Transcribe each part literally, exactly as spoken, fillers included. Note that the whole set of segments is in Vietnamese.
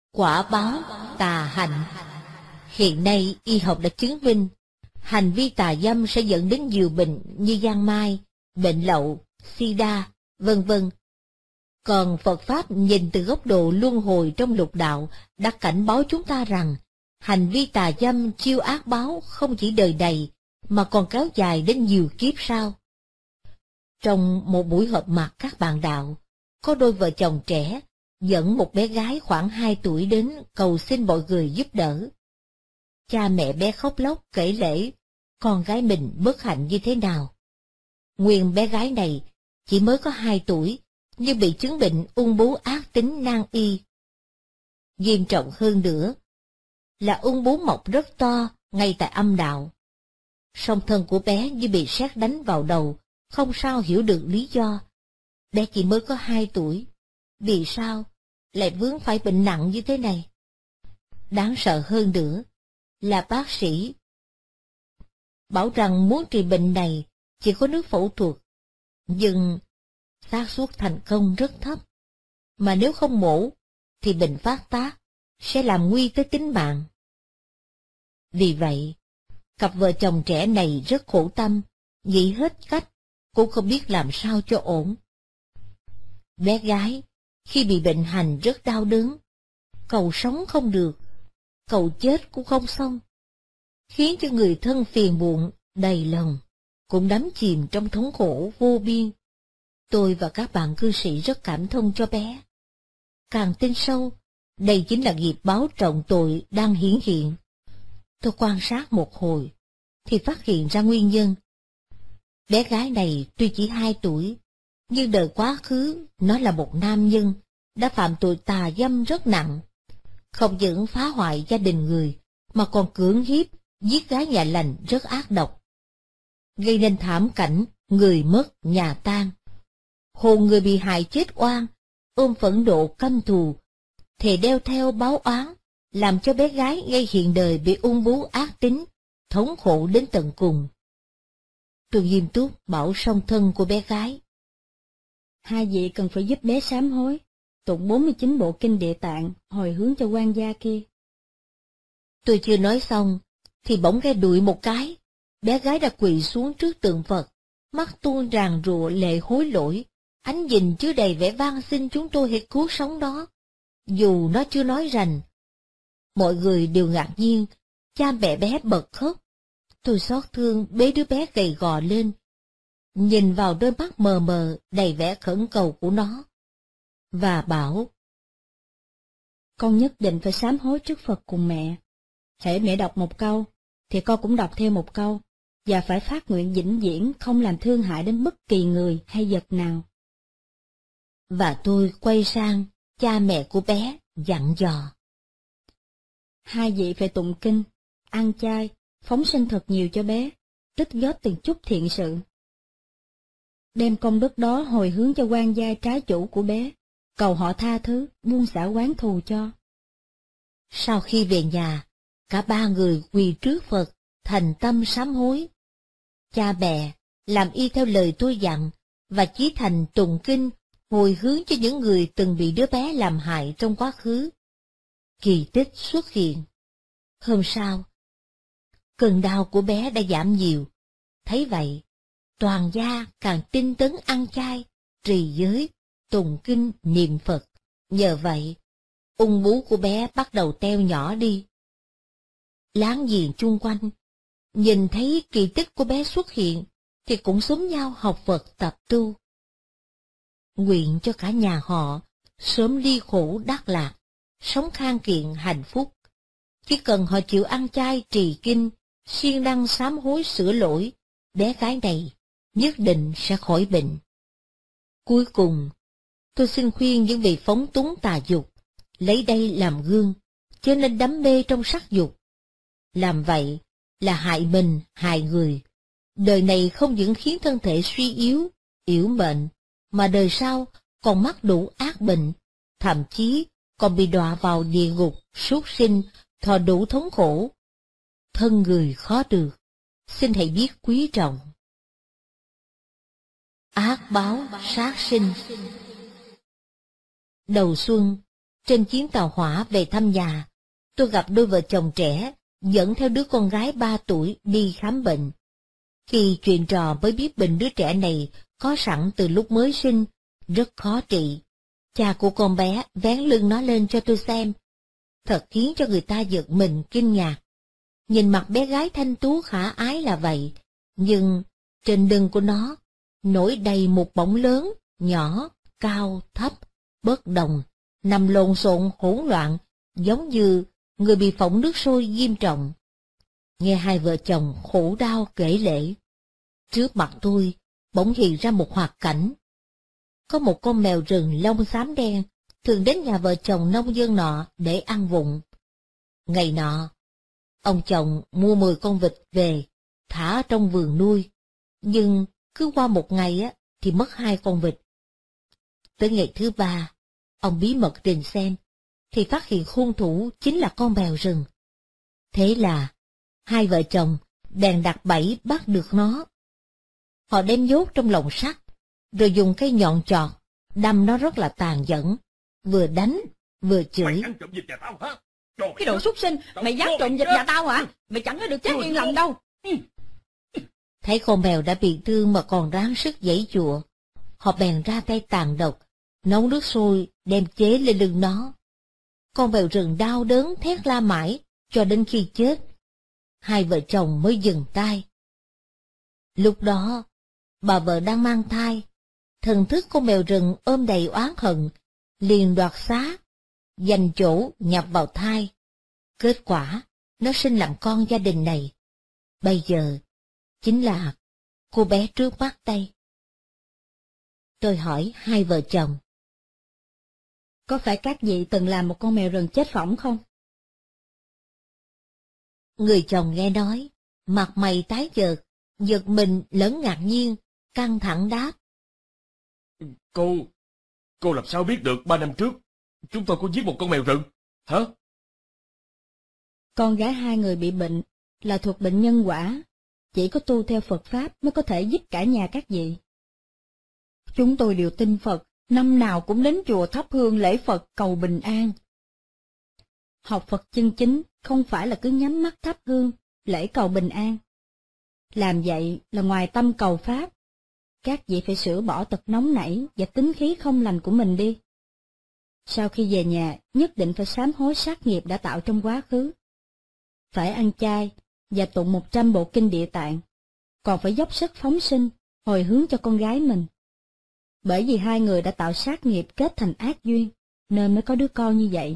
Quả báo tà hạnh. Hiện nay y học đã chứng minh hành vi tà dâm sẽ dẫn đến nhiều bệnh như giang mai, bệnh lậu, sida, vân vân. Còn Phật Pháp nhìn từ góc độ luân hồi trong lục đạo đã cảnh báo chúng ta rằng hành vi tà dâm chiêu ác báo không chỉ đời này mà còn kéo dài đến nhiều kiếp sau. Trong một buổi họp mặt các bạn đạo, có đôi vợ chồng trẻ dẫn một bé gái khoảng hai tuổi đến cầu xin mọi người giúp đỡ. Cha mẹ bé khóc lóc kể lể con gái mình bất hạnh như thế nào. Nguyên bé gái này chỉ mới có hai tuổi, nhưng bị chứng bệnh ung bướu ác tính nan y. Nghiêm trọng hơn nữa là ung bướu mọc rất to ngay tại âm đạo. Song thân của bé như bị sét đánh vào đầu, không sao hiểu được lý do. Bé chỉ mới có hai tuổi, vì sao lại vướng phải bệnh nặng như thế này? Đáng sợ hơn nữa là bác sĩ bảo rằng muốn trị bệnh này chỉ có nước phẫu thuật, nhưng xác suất thành công rất thấp, mà nếu không mổ thì bệnh phát tác sẽ làm nguy tới tính mạng. Vì vậy, cặp vợ chồng trẻ này rất khổ tâm, nghĩ hết cách, cũng không biết làm sao cho ổn. Bé gái khi bị bệnh hành rất đau đớn, cầu sống không được, cầu chết cũng không xong, khiến cho người thân phiền muộn đầy lòng, cũng đắm chìm trong thống khổ vô biên. Tôi và các bạn cư sĩ rất cảm thông cho bé. Càng tin sâu, đây chính là nghiệp báo trọng tội đang hiển hiện. Tôi quan sát một hồi, thì phát hiện ra nguyên nhân. Bé gái này tuy chỉ hai tuổi, nhưng đời quá khứ nó là một nam nhân, đã phạm tội tà dâm rất nặng. Không những phá hoại gia đình người, mà còn cưỡng hiếp, giết gái nhà lành rất ác độc, gây nên thảm cảnh người mất nhà tan. Hồn người bị hại chết oan, ôm phẫn nộ căm thù, thề đeo theo báo oán, làm cho bé gái ngay hiện đời bị ung bướu ác tính, thống khổ đến tận cùng. Tôi nghiêm túc bảo song thân của bé gái: hai vị cần phải giúp bé sám hối, tụng bốn mươi chín bộ kinh Địa Tạng, hồi hướng cho quan gia kia. Tôi chưa nói xong, thì bỗng nghe đùi một cái, bé gái đã quỳ xuống trước tượng Phật, mắt tuôn ràn rụa lệ hối lỗi, ánh nhìn chứa đầy vẻ van xin chúng tôi hãy cứu sống nó, dù nó chưa nói rành. Mọi người đều ngạc nhiên, cha mẹ bé bật khóc. Tôi xót thương bế đứa bé gầy gò lên, nhìn vào đôi mắt mờ mờ đầy vẻ khẩn cầu của nó, và bảo: con nhất định phải sám hối trước Phật cùng mẹ. Hễ mẹ đọc một câu, thì con cũng đọc thêm một câu, và phải phát nguyện vĩnh viễn không làm thương hại đến bất kỳ người hay vật nào. Và tôi quay sang cha mẹ của bé, dặn dò: hai vị phải tụng kinh, ăn chay, phóng sinh thật nhiều cho bé, tích góp từng chút thiện sự. Đem công đức đó hồi hướng cho quan gia trái chủ của bé, cầu họ tha thứ, buông xả oán thù cho. Sau khi về nhà, cả ba người quỳ trước Phật, thành tâm sám hối. Cha mẹ làm y theo lời tôi dặn, và chí thành tụng kinh, hồi hướng cho những người từng bị đứa bé làm hại trong quá khứ. Kỳ tích xuất hiện. Hôm sau, cơn đau của bé đã giảm nhiều. Thấy vậy, toàn gia càng tinh tấn ăn chay, trì giới, tụng kinh, niệm Phật. Nhờ vậy, ung bướu của bé bắt đầu teo nhỏ đi. Láng giềng chung quanh, nhìn thấy kỳ tích của bé xuất hiện, thì cũng xúm nhau học Phật tập tu. Nguyện cho cả nhà họ sớm ly khổ đắc lạc, sống khang kiện hạnh phúc. Chỉ cần họ chịu ăn chay trì kinh, siêng năng sám hối sửa lỗi, bé gái này nhất định sẽ khỏi bệnh. Cuối cùng, tôi xin khuyên những vị phóng túng tà dục, lấy đây làm gương, chớ nên đắm mê trong sắc dục. Làm vậy là hại mình, hại người. Đời này không những khiến thân thể suy yếu, yểu mệnh, mà đời sau còn mắc đủ ác bệnh, thậm chí còn bị đọa vào địa ngục, súc sinh, thọ đủ thống khổ. Thân người khó được, xin hãy biết quý trọng. Ác báo sát sinh. Đầu xuân, Trên chuyến tàu hỏa về thăm nhà, tôi gặp đôi vợ chồng trẻ dẫn theo đứa con gái ba tuổi đi khám bệnh. Khi chuyện trò mới biết bệnh đứa trẻ này có sẵn từ lúc mới sinh, rất khó trị. Cha của con bé vén lưng nó lên cho tôi xem, thật khiến cho người ta giật mình kinh ngạc. Nhìn mặt bé gái thanh tú khả ái là vậy, nhưng trên lưng của nó nổi đầy một bọng lớn, nhỏ, cao, thấp, bất đồng, nằm lộn xộn hỗn loạn, giống như người bị phỏng nước sôi nghiêm trọng. Nghe hai vợ chồng khổ đau kể lể, trước mặt tôi bỗng hiện ra một hoạt cảnh. Có một con mèo rừng lông xám đen thường đến nhà vợ chồng nông dân nọ để ăn vụng. Ngày nọ, ông chồng mua mười con vịt về, thả ở trong vườn nuôi, nhưng cứ qua một ngày á thì mất hai con vịt. Tới ngày thứ ba, ông bí mật trình xem, thì phát hiện hung thủ chính là con mèo rừng. Thế là hai vợ chồng bèn đặt bẫy bắt được nó. Họ đem nhốt trong lồng sắt, rồi dùng cây nhọn chọt đâm nó rất là tàn nhẫn, vừa đánh vừa chửi. Cái đồ súc sinh, mày dám trộm vịt nhà tao hả? Mày chẳng có được chết yên lành đâu. Thấy con mèo đã bị thương mà còn ráng sức giãy giụa, họ bèn ra tay tàn độc, nấu nước sôi đem chế lên lưng nó. Con mèo rừng đau đớn thét la mãi cho đến khi chết. Hai vợ chồng mới dừng tay. Lúc đó, bà vợ đang mang thai, thần thức con mèo rừng ôm đầy oán hận, liền đoạt xá, giành chỗ nhập vào thai. Kết quả, nó sinh làm con gia đình này. Bây giờ, chính là cô bé trước mắt đây. Tôi hỏi hai vợ chồng, có phải các vị từng làm một con mèo rừng chết phỏng không? Người chồng nghe nói, mặt mày tái nhợt, giật mình lẫn ngạc nhiên, căng thẳng đáp. Cô, cô làm sao biết được ba năm trước chúng tôi có giết một con mèo rừng, hả? Con gái hai người bị bệnh, là thuộc bệnh nhân quả. Chỉ có tu theo Phật Pháp mới có thể giúp cả nhà các vị. Chúng tôi đều tin Phật, năm nào cũng đến chùa thắp hương lễ Phật cầu bình an. Học Phật chân chính không phải là cứ nhắm mắt thắp hương, lễ cầu bình an. Làm vậy là ngoài tâm cầu Pháp. Các vị phải sửa bỏ tật nóng nảy và tính khí không lành của mình đi. Sau khi về nhà, nhất định phải sám hối sát nghiệp đã tạo trong quá khứ. Phải ăn chay và tụng một trăm bộ kinh Địa Tạng, còn phải dốc sức phóng sinh, hồi hướng cho con gái mình. Bởi vì hai người đã tạo sát nghiệp kết thành ác duyên, nên mới có đứa con như vậy.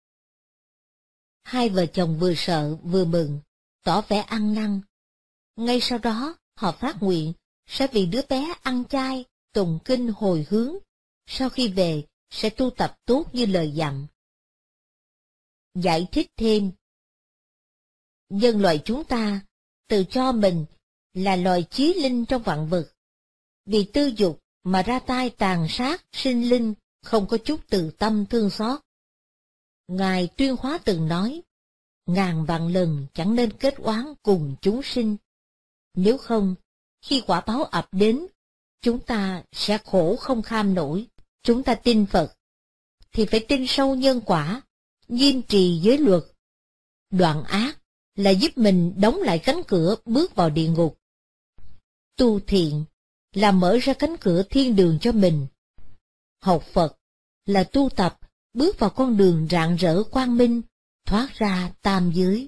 Hai vợ chồng vừa sợ vừa mừng, tỏ vẻ ăn năn. Ngay sau đó, họ phát nguyện sẽ vì đứa bé ăn chay, tụng kinh hồi hướng, sau khi về sẽ tu tập tốt như lời dặn. Giải thích thêm, nhân loại chúng ta tự cho mình là loài chí linh trong vạn vật, vì tư dục mà ra tay tàn sát sinh linh, không có chút từ tâm thương xót. Ngài Tuyên Hóa từng nói, ngàn vạn lần chẳng nên kết oán cùng chúng sinh. Nếu không, khi quả báo ập đến, chúng ta sẽ khổ không kham nổi. Chúng ta tin Phật, thì phải tin sâu nhân quả, nghiêm trì giới luật. Đoạn ác là giúp mình đóng lại cánh cửa bước vào địa ngục. Tu thiện là mở ra cánh cửa thiên đường cho mình. Học Phật là tu tập bước vào con đường rạng rỡ quang minh, thoát ra tam giới.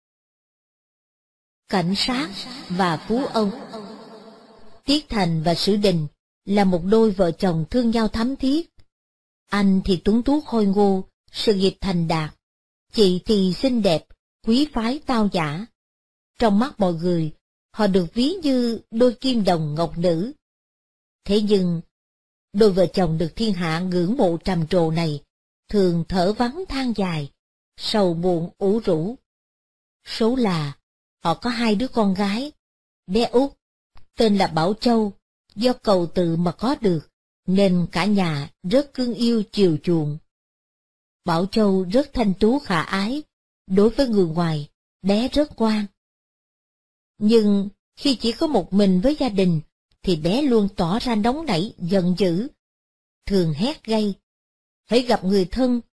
Cảnh sát và Phú Ông. Tiết Thành và Sử Đình là một đôi vợ chồng thương nhau thắm thiết. Anh thì tuấn tú khôi ngô, sự nghiệp thành đạt. Chị thì xinh đẹp, quý phái tao nhã. Trong mắt mọi người, họ được ví như đôi kim đồng ngọc nữ. Thế nhưng, đôi vợ chồng được thiên hạ ngưỡng mộ trầm trồ này, thường thở vắng than dài, sầu muộn ủ rũ. Số là, họ có hai đứa con gái, bé út, tên là Bảo Châu, do cầu tự mà có được, nên cả nhà rất cưng yêu chiều chuộng. Bảo Châu rất thanh tú khả ái, đối với người ngoài, bé rất ngoan. Nhưng khi chỉ có một mình với gia đình, thì bé luôn tỏ ra nóng nảy, giận dữ, thường hét gay. Hễ gặp người thân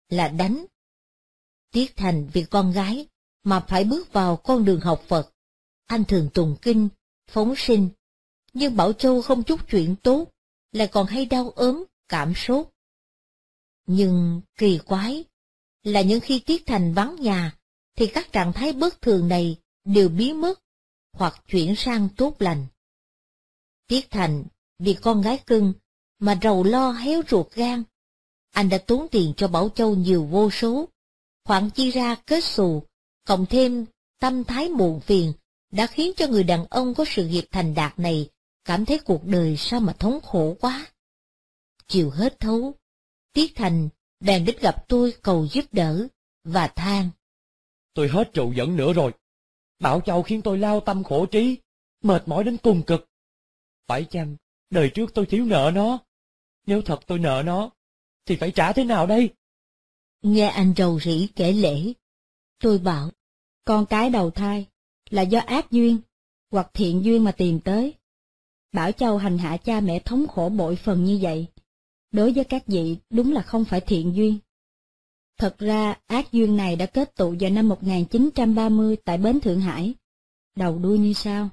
là đánh. Tiếc Thành vì con gái mà phải bước vào con đường học Phật. Anh thường tụng kinh, phóng sinh, nhưng Bảo Châu không chút chuyện tốt, lại còn hay đau ốm, cảm sốt. Nhưng kỳ quái là những khi Tiếc Thành vắng nhà, thì các trạng thái bất thường này đều biến mất, hoặc chuyển sang tốt lành. Tiếc Thành vì con gái cưng mà rầu lo héo ruột gan. Anh đã tốn tiền cho Bảo Châu nhiều vô số, khoản chi ra kết xù, cộng thêm tâm thái muộn phiền, đã khiến cho người đàn ông có sự nghiệp thành đạt này cảm thấy cuộc đời sao mà thống khổ quá. Chiều hết thấu, Tiếc Thành bèn đến gặp tôi cầu giúp đỡ, và than: Tôi hết trụ dẫn nữa rồi. Bảo Châu khiến tôi lao tâm khổ trí, mệt mỏi đến cùng cực. Phải chăng đời trước tôi thiếu nợ nó? Nếu thật tôi nợ nó, thì phải trả thế nào đây? Nghe anh rầu rĩ kể lể, tôi bảo: Con cái đầu thai là do ác duyên hoặc thiện duyên mà tìm tới. Bảo Châu hành hạ cha mẹ thống khổ bội phần như vậy, đối với các vị đúng là không phải thiện duyên. Thật ra ác duyên này đã kết tụ vào năm một nghìn chín trăm ba mươi tại bến Thượng Hải. Đầu đuôi như sau.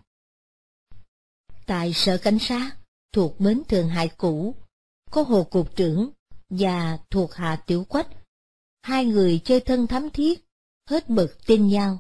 Tại sở cảnh sát thuộc bến Thượng Hải cũ, có Hồ cục trưởng và thuộc hạ Tiểu Quách, hai người chơi thân thắm thiết, hết bực tin nhau.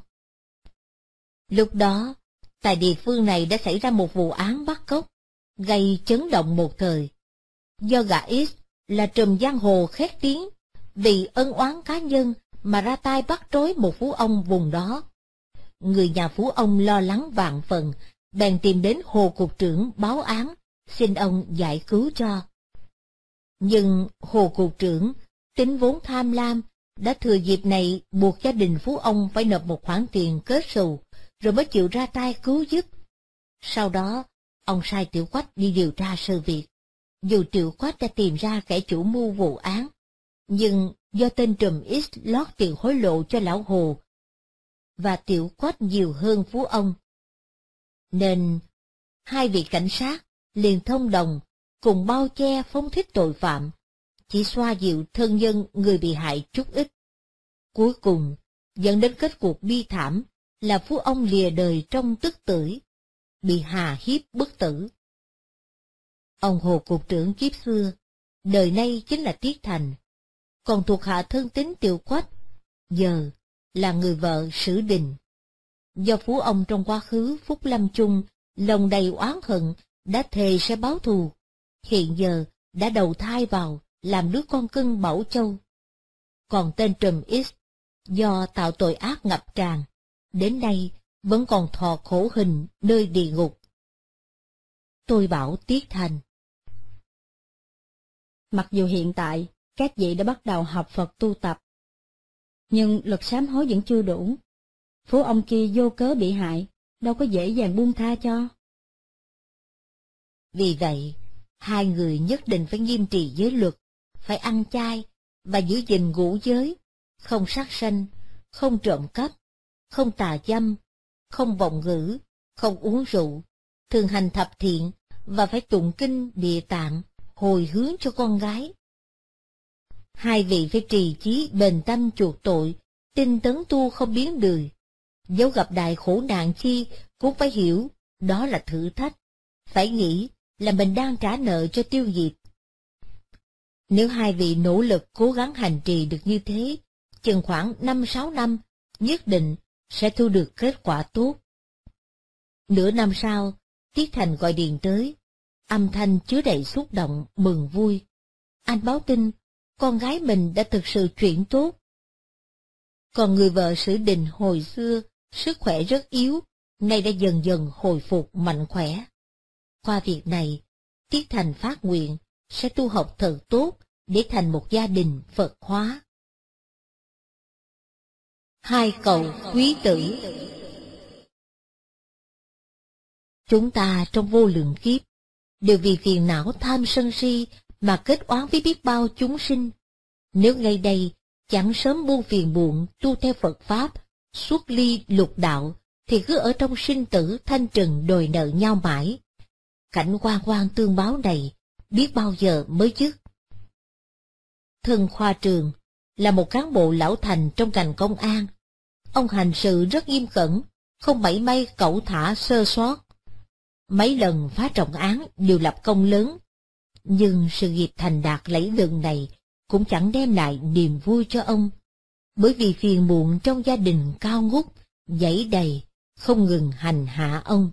Lúc đó, tại địa phương này đã xảy ra một vụ án bắt cóc, gây chấn động một thời. Do gã X là trùm giang hồ khét tiếng, vì ân oán cá nhân mà ra tay bắt trối một phú ông vùng đó. Người nhà phú ông lo lắng vạn phần, bèn tìm đến Hồ cục trưởng báo án, xin ông giải cứu cho. Nhưng Hồ cục trưởng, tính vốn tham lam, đã thừa dịp này buộc gia đình phú ông phải nộp một khoản tiền kết xù, rồi mới chịu ra tay cứu giúp. Sau đó, ông sai Tiểu Quách đi điều tra sự việc. Dù Tiểu Quách đã tìm ra kẻ chủ mưu vụ án, nhưng do tên trùm X lót tiền hối lộ cho lão Hồ, và Tiểu Quách nhiều hơn phú ông, nên hai vị cảnh sát liền thông đồng cùng bao che phóng thích tội phạm, chỉ xoa dịu thân nhân người bị hại chút ít. Cuối cùng dẫn đến kết cuộc bi thảm là phú ông lìa đời trong tức tưởi, bị hà hiếp bức tử. Ông Hồ cục trưởng kiếp xưa, đời nay chính là Tiếc Thành, còn thuộc hạ thân tín Tiểu Quách, giờ là người vợ Sử Đình. Do phú ông trong quá khứ phúc lâm chung, lòng đầy oán hận, đã thề sẽ báo thù, hiện giờ đã đầu thai vào làm đứa con cưng Bảo Châu. Còn tên trùm X, do tạo tội ác ngập tràn, đến nay vẫn còn thọ khổ hình nơi địa ngục. Tôi bảo Tiếc Thành: Mặc dù hiện tại các vị đã bắt đầu học Phật tu tập, nhưng lực sám hối vẫn chưa đủ. Phú ông kia vô cớ bị hại, đâu có dễ dàng buông tha cho. Vì vậy, hai người nhất định phải nghiêm trì giới luật, phải ăn chay và giữ gìn ngũ giới, không sát sanh, không trộm cắp, không tà dâm, không vọng ngữ, không uống rượu, thường hành thập thiện và phải tụng kinh Địa Tạng, hồi hướng cho con gái. Hai vị phải trì chí bền tâm chuộc tội, tinh tấn tu không biến đời. Dẫu gặp đại khổ nạn chi cũng phải hiểu đó là thử thách, phải nghĩ là mình đang trả nợ cho tiêu nghiệp. Nếu hai vị nỗ lực cố gắng hành trì được như thế, chừng khoảng năm sáu năm, nhất định sẽ thu được kết quả tốt. Nửa năm sau, Tiếc Thành gọi điện tới, âm thanh chứa đầy xúc động, mừng vui. Anh báo tin, con gái mình đã thực sự chuyển tốt. Còn người vợ Sử Đình hồi xưa, sức khỏe rất yếu, nay đã dần dần hồi phục mạnh khỏe. Qua việc này, Tiếc Thành phát nguyện sẽ tu học thật tốt để thành một gia đình Phật hóa. Hai cậu quý tử. Chúng ta trong vô lượng kiếp đều vì phiền não tham sân si mà kết oán với biết bao chúng sinh. Nếu ngay đây chẳng sớm buông phiền muộn tu theo Phật pháp, xuất ly lục đạo, thì cứ ở trong sinh tử thanh trần đòi nợ nhau mãi. Cảnh oan oan tương báo này biết bao giờ mới dứt. Thân Khoa Trường là một cán bộ lão thành trong ngành công an. Ông hành sự rất nghiêm cẩn, không mảy may cẩu thả sơ sót. Mấy lần phá trọng án đều lập công lớn, nhưng sự nghiệp thành đạt lẫy lừng này cũng chẳng đem lại niềm vui cho ông, bởi vì phiền muộn trong gia đình cao ngút, dãy đầy, không ngừng hành hạ ông.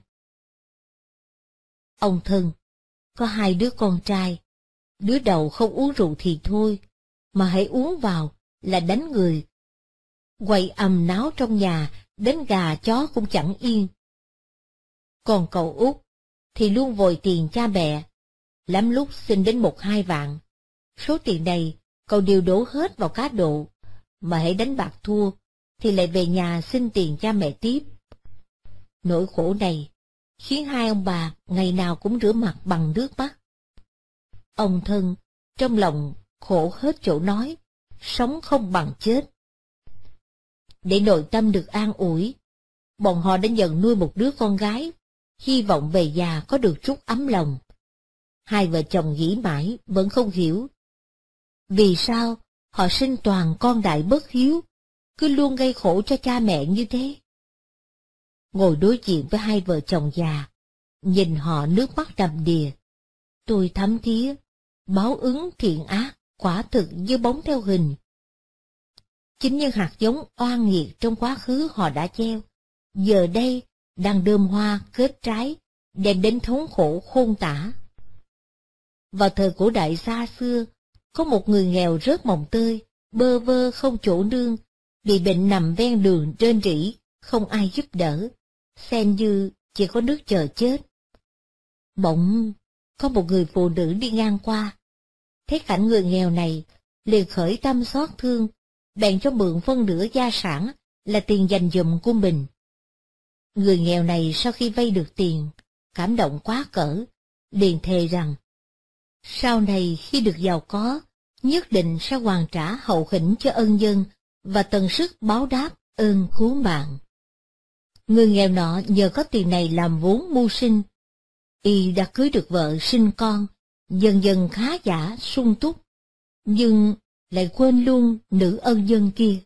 Ông thân có hai đứa con trai, đứa đầu không uống rượu thì thôi, mà hãy uống vào là đánh người. Quậy ầm náo trong nhà, đến gà chó cũng chẳng yên. Còn cậu út thì luôn vòi tiền cha mẹ, lắm lúc xin đến một hai vạn. Số tiền này cậu đều đổ hết vào cá độ, mà hãy đánh bạc thua thì lại về nhà xin tiền cha mẹ tiếp. Nỗi khổ này khiến hai ông bà ngày nào cũng rửa mặt bằng nước mắt. Ông thân trong lòng khổ hết chỗ nói, sống không bằng chết. Để nội tâm được an ủi, bọn họ đã dần nuôi một đứa con gái, hy vọng về già có được chút ấm lòng. Hai vợ chồng nghĩ mãi vẫn không hiểu vì sao họ sinh toàn con đại bất hiếu, cứ luôn gây khổ cho cha mẹ như thế. Ngồi đối diện với hai vợ chồng già, nhìn họ nước mắt đầm đìa, tôi thấm thía, báo ứng thiện ác quả thực như bóng theo hình. Chính những hạt giống oan nghiệt trong quá khứ họ đã gieo, giờ đây đang đơm hoa kết trái, đem đến thống khổ khôn tả. Vào thời cổ đại xa xưa, có một người nghèo rớt mồng tơi, bơ vơ không chỗ nương, bị bệnh nằm ven đường rên rỉ, không ai giúp đỡ, xem như chỉ có nước chờ chết. Bỗng có một người phụ nữ đi ngang qua, thấy cảnh người nghèo này, liền khởi tâm xót thương, bèn cho mượn phân nửa gia sản là tiền dành dụm của mình. Người nghèo này sau khi vay được tiền, cảm động quá cỡ, liền thề rằng sau này khi được giàu có, nhất định sẽ hoàn trả hậu hĩnh cho ân dân và tận sức báo đáp ơn cứu mạng. Người nghèo nọ nhờ có tiền này làm vốn mưu sinh, y đã cưới được vợ sinh con, dần dần khá giả sung túc, nhưng lại quên luôn nữ ân dân kia.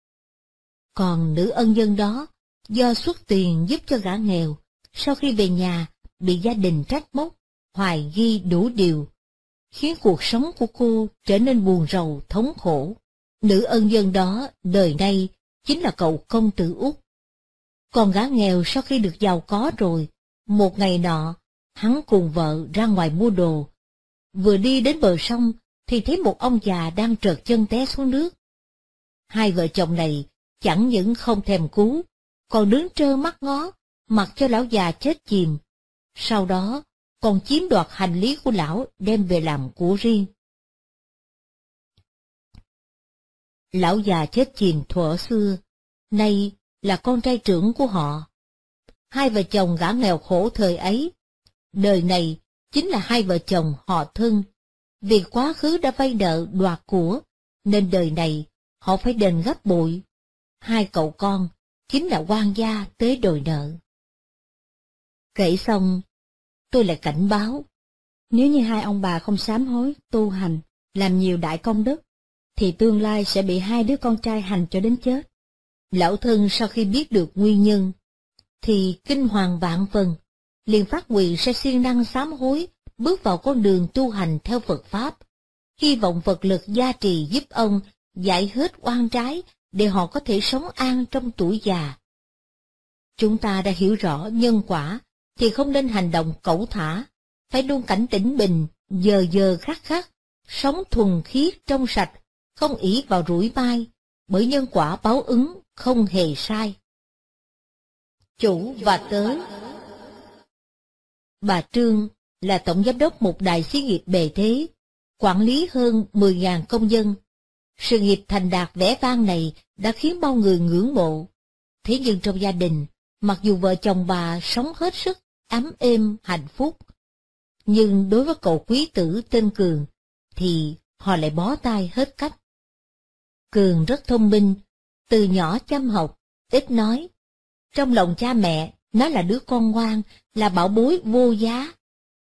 Còn nữ ân dân đó, do xuất tiền giúp cho gã nghèo, sau khi về nhà bị gia đình trách móc, hoài nghi đủ điều, khiến cuộc sống của cô trở nên buồn rầu thống khổ. Nữ ân dân đó đời nay chính là cậu công tử út. Còn gã nghèo sau khi được giàu có rồi, một ngày nọ, hắn cùng vợ ra ngoài mua đồ. Vừa đi đến bờ sông thì thấy một ông già đang trượt chân té xuống nước. Hai vợ chồng này chẳng những không thèm cứu, còn đứng trơ mắt ngó, mặc cho lão già chết chìm. Sau đó còn chiếm đoạt hành lý của lão đem về làm của riêng. Lão già chết chìm thuở xưa, nay là con trai trưởng của họ. Hai vợ chồng gã nghèo khổ thời ấy, đời này chính là hai vợ chồng họ thân. Vì quá khứ đã vay nợ đoạt của, nên đời này họ phải đền gấp bội. Hai cậu con chính là quan gia tới đòi nợ. Kể xong, tôi lại cảnh báo, nếu như hai ông bà không sám hối, tu hành, làm nhiều đại công đức, thì tương lai sẽ bị hai đứa con trai hành cho đến chết. Lão thân sau khi biết được nguyên nhân, thì kinh hoàng vạn phần, liền phát nguyện sẽ siêng năng sám hối, bước vào con đường tu hành theo Phật Pháp, hy vọng Phật lực gia trì giúp ông giải hết oan trái để họ có thể sống an trong tuổi già. Chúng ta đã hiểu rõ nhân quả, thì không nên hành động cẩu thả, phải luôn cảnh tỉnh bình, giờ giờ khắc khắc, sống thuần khiết trong sạch, không ỷ vào rủi mai, bởi nhân quả báo ứng không hề sai. Chủ và tớ. Bà Trương là tổng giám đốc một đài xí nghiệp bề thế, quản lý hơn mười nghìn công dân. Sự nghiệp thành đạt vẻ vang này đã khiến bao người ngưỡng mộ. Thế nhưng trong gia đình, mặc dù vợ chồng bà sống hết sức ấm êm hạnh phúc, nhưng đối với cậu quý tử tên Cường, thì họ lại bó tay hết cách. Cường rất thông minh, từ nhỏ chăm học, ít nói. Trong lòng cha mẹ, nó là đứa con ngoan, là bảo bối vô giá.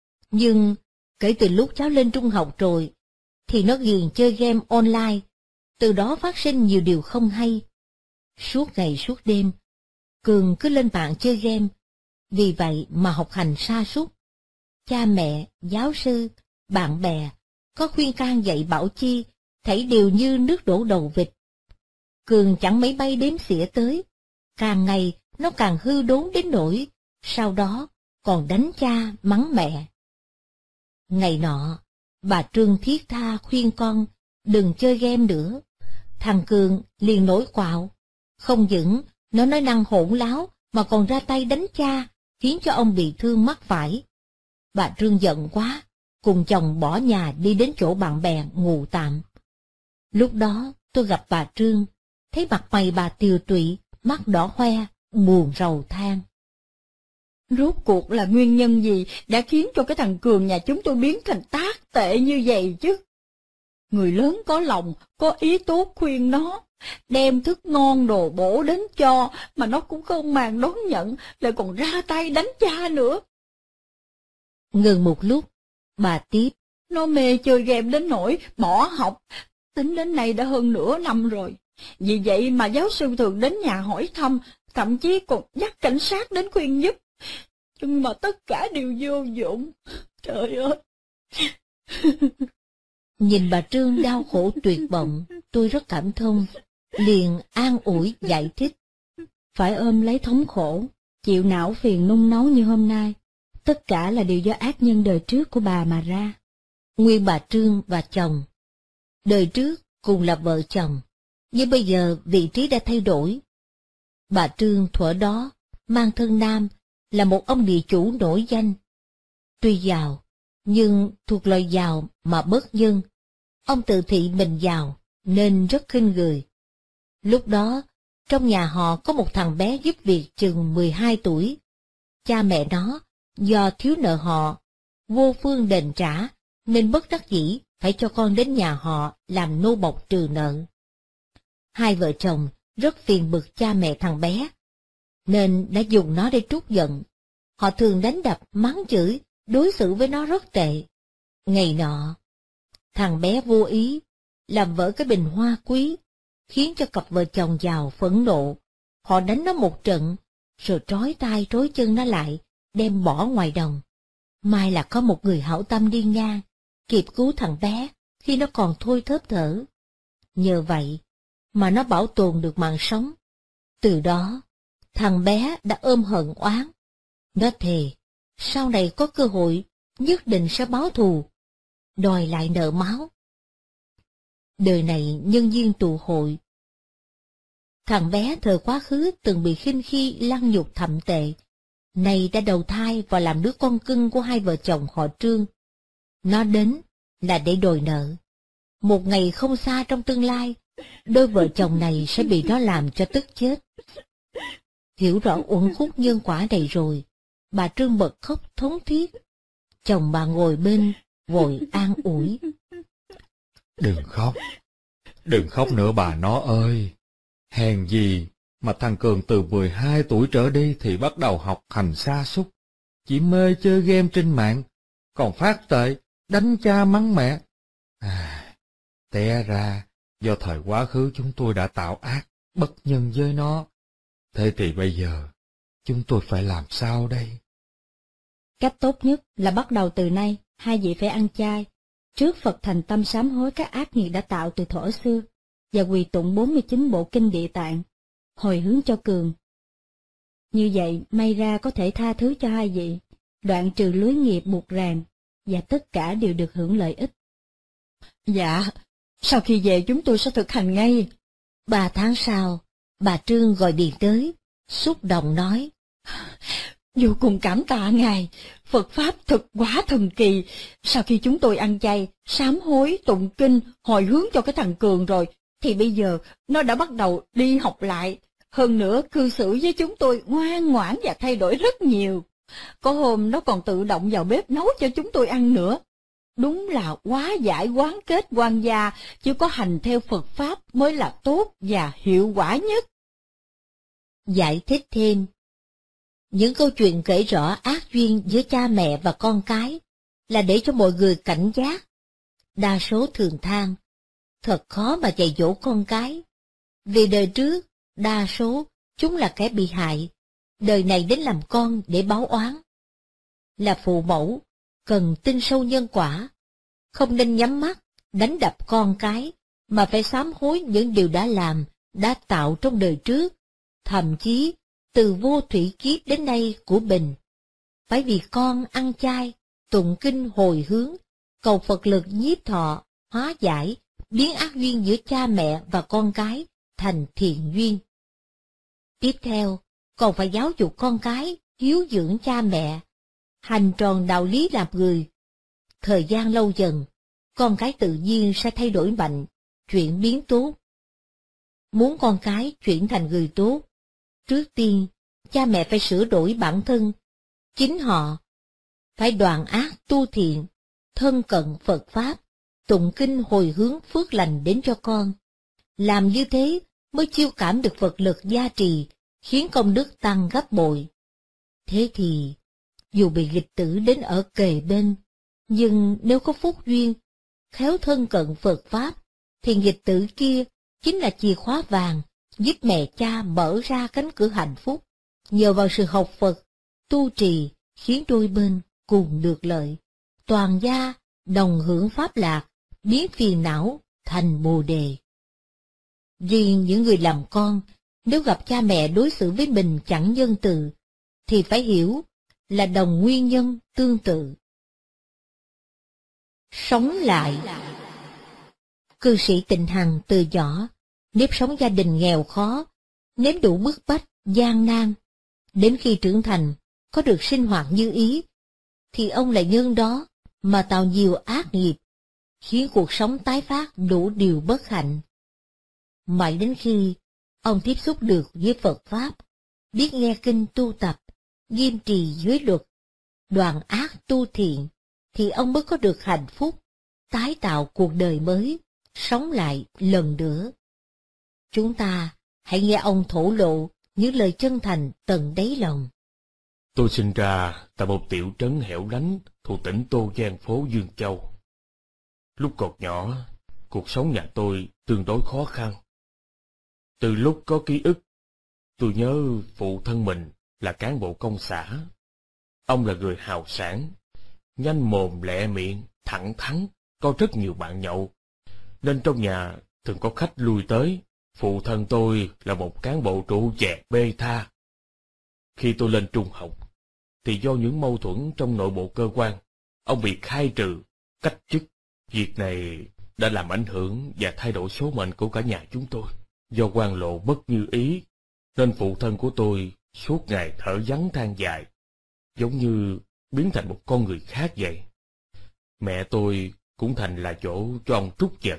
Nhưng kể từ lúc cháu lên trung học rồi, thì nó ghiền chơi game online, từ đó phát sinh nhiều điều không hay. Suốt ngày suốt đêm, Cường cứ lên mạng chơi game, vì vậy mà học hành sa sút. Cha mẹ, giáo sư, bạn bè có khuyên can dạy bảo chi, thảy đều như nước đổ đầu vịt. Cường chẳng mấy bay đếm xỉa tới, càng ngày nó càng hư đốn đến nỗi, sau đó còn đánh cha mắng mẹ. Ngày nọ, bà Trương thiết tha khuyên con đừng chơi game nữa. Thằng Cường liền nổi quạo, không những nó nói năng hỗn láo mà còn ra tay đánh cha, khiến cho ông bị thương mắc phải. Bà Trương giận quá, cùng chồng bỏ nhà đi đến chỗ bạn bè ngủ tạm. Lúc đó tôi gặp bà Trương, thấy mặt mày bà tiều tụy, mắt đỏ hoe, buồn rầu than. Rốt cuộc là nguyên nhân gì đã khiến cho cái thằng Cường nhà chúng tôi biến thành tác tệ như vậy chứ? Người lớn có lòng, có ý tốt khuyên nó, đem thức ngon đồ bổ đến cho, mà nó cũng không màng đón nhận, lại còn ra tay đánh cha nữa. Ngừng một lúc, bà tiếp. Nó mê chơi game đến nỗi bỏ học, tính đến nay đã hơn nửa năm rồi. Vì vậy mà giáo sư thường đến nhà hỏi thăm, thậm chí còn dắt cảnh sát đến khuyên giúp. Nhưng mà tất cả đều vô dụng. Trời ơi! Nhìn bà Trương đau khổ tuyệt vọng, tôi rất cảm thông, liền an ủi giải thích. Phải ôm lấy thống khổ, chịu não phiền nung nấu như hôm nay, tất cả là điều do ác nhân đời trước của bà mà ra. Nguyên bà Trương và chồng, đời trước cùng là vợ chồng, nhưng bây giờ vị trí đã thay đổi. Bà Trương thuở đó mang thân nam, là một ông địa chủ nổi danh. Tuy giàu, nhưng thuộc loại giàu mà bớt nhân. Ông tự thị mình giàu, nên rất khinh người. Lúc đó, trong nhà họ có một thằng bé giúp việc chừng mười hai tuổi. Cha mẹ nó, do thiếu nợ họ, vô phương đền trả, nên bất đắc dĩ phải cho con đến nhà họ làm nô bộc trừ nợ. Hai vợ chồng rất phiền bực cha mẹ thằng bé, nên đã dùng nó để trút giận. Họ thường đánh đập, mắng chửi, đối xử với nó rất tệ. Ngày nọ, thằng bé vô ý, làm vỡ cái bình hoa quý, khiến cho cặp vợ chồng giàu phẫn nộ. Họ đánh nó một trận, rồi trói tay trói chân nó lại, đem bỏ ngoài đồng. May là có một người hảo tâm đi ngang, kịp cứu thằng bé khi nó còn thôi thớp thở. Nhờ vậy mà nó bảo tồn được mạng sống. Từ đó, thằng bé đã ôm hận oán. Nó thề, sau này có cơ hội, nhất định sẽ báo thù, đòi lại nợ máu. Đời này nhân duyên tụ hội. Thằng bé thời quá khứ từng bị khinh khi lăng nhục thậm tệ, nay đã đầu thai và làm đứa con cưng của hai vợ chồng họ Trương. Nó đến là để đòi nợ. Một ngày không xa trong tương lai, đôi vợ chồng này sẽ bị nó làm cho tức chết. Hiểu rõ uẩn khúc nhân quả này rồi, bà Trương bật khóc thống thiết. Chồng bà ngồi bên, vội an ủi. Đừng khóc, đừng khóc nữa bà nó ơi. Hèn gì mà thằng Cường từ mười hai tuổi trở đi thì bắt đầu học hành sa sút, chỉ mê chơi game trên mạng, còn phát tệ, đánh cha mắng mẹ. À, té ra do thời quá khứ chúng tôi đã tạo ác, bất nhân với nó. Thế thì bây giờ, chúng tôi phải làm sao đây? Cách tốt nhất là bắt đầu từ nay, hai vị phải ăn chay, trước Phật thành tâm sám hối các ác nghiệt đã tạo từ thuở xưa, và quỳ tụng bốn mươi chín bộ kinh Địa Tạng, hồi hướng cho Cường. Như vậy, may ra có thể tha thứ cho hai vị, đoạn trừ lưới nghiệp buộc ràng, và tất cả đều được hưởng lợi ích. Dạ, sau khi về chúng tôi sẽ thực hành ngay. Ba tháng sau, bà Trương gọi điện tới, xúc động nói. Vô cùng cảm tạ Ngài, Phật Pháp thực quá thần kỳ. Sau khi chúng tôi ăn chay, sám hối, tụng kinh, hồi hướng cho cái thằng Cường rồi, thì bây giờ nó đã bắt đầu đi học lại. Hơn nữa, cư xử với chúng tôi ngoan ngoãn và thay đổi rất nhiều. Có hôm nó còn tự động vào bếp nấu cho chúng tôi ăn nữa. Đúng là quá giải quán kết quan gia, chứ có hành theo Phật Pháp mới là tốt và hiệu quả nhất. Giải thích thêm, những câu chuyện kể rõ ác duyên giữa cha mẹ và con cái là để cho mọi người cảnh giác. Đa số thường than, Thật khó mà dạy dỗ con cái. Vì đời trước, đa số, chúng là kẻ bị hại. Đời này đến làm con để báo oán. Là phụ mẫu, cần tin sâu nhân quả. Không nên nhắm mắt, đánh đập con cái, mà phải sám hối những điều đã làm, đã tạo trong đời trước. Thậm chí, từ vô thủy kiếp đến nay của mình. Phải vì con ăn chay, tụng kinh hồi hướng, cầu Phật lực nhiếp thọ, hóa giải, biến ác duyên giữa cha mẹ và con cái thành thiện duyên. Tiếp theo, còn phải giáo dục con cái, hiếu dưỡng cha mẹ, hành tròn đạo lý làm người. Thời gian lâu dần, con cái tự nhiên sẽ thay đổi mạnh, chuyển biến tốt. Muốn con cái chuyển thành người tốt, trước tiên, cha mẹ phải sửa đổi bản thân. Chính họ phải đoạn ác tu thiện, thân cận Phật Pháp, tụng kinh hồi hướng phước lành đến cho con. Làm như thế mới chiêu cảm được Phật lực gia trì, khiến công đức tăng gấp bội. Thế thì, dù bị nghịch tử đến ở kề bên, nhưng nếu có phúc duyên, khéo thân cận Phật Pháp, thì nghịch tử kia chính là chìa khóa vàng, giúp mẹ cha mở ra cánh cửa hạnh phúc. Nhờ vào sự học Phật, tu trì, khiến đôi bên cùng được lợi, toàn gia đồng hưởng pháp lạc, biến phiền não thành bồ đề. Riêng những người làm con, nếu gặp cha mẹ đối xử với mình chẳng nhân từ, thì phải hiểu là đồng nguyên nhân tương tự. Sống lại. Cư sĩ Tịnh Hằng từ nhỏ, nếp sống gia đình nghèo khó, nếm đủ bức bách, gian nan. Đến khi trưởng thành, có được sinh hoạt như ý, thì ông lại nhân đó mà tạo nhiều ác nghiệp, khiến cuộc sống tái phát đủ điều bất hạnh. Mãi đến khi ông tiếp xúc được với Phật Pháp, biết nghe kinh tu tập, nghiêm trì giới luật, đoạn ác tu thiện, thì ông mới có được hạnh phúc, tái tạo cuộc đời mới, sống lại lần nữa. Chúng ta hãy nghe ông thổ lộ những lời chân thành tận đáy lòng. Tôi sinh ra tại một tiểu trấn hẻo lánh thuộc tỉnh Tô Giang phố Dương Châu. Lúc còn nhỏ, cuộc sống nhà tôi tương đối khó khăn. Từ lúc có ký ức, tôi nhớ phụ thân mình là cán bộ công xã. Ông là người hào sảng, nhanh mồm lẹ miệng, thẳng thắn, có rất nhiều bạn nhậu. Nên trong nhà thường có khách lui tới. Phụ thân tôi là một cán bộ trụ chè bê tha. Khi tôi lên trung học, thì do những mâu thuẫn trong nội bộ cơ quan, ông bị khai trừ, cách chức. Việc này đã làm ảnh hưởng và thay đổi số mệnh của cả nhà chúng tôi. Do quan lộ bất như ý, nên phụ thân của tôi suốt ngày thở vắng than dài, giống như biến thành một con người khác vậy. Mẹ tôi cũng thành là chỗ cho ông trút giận.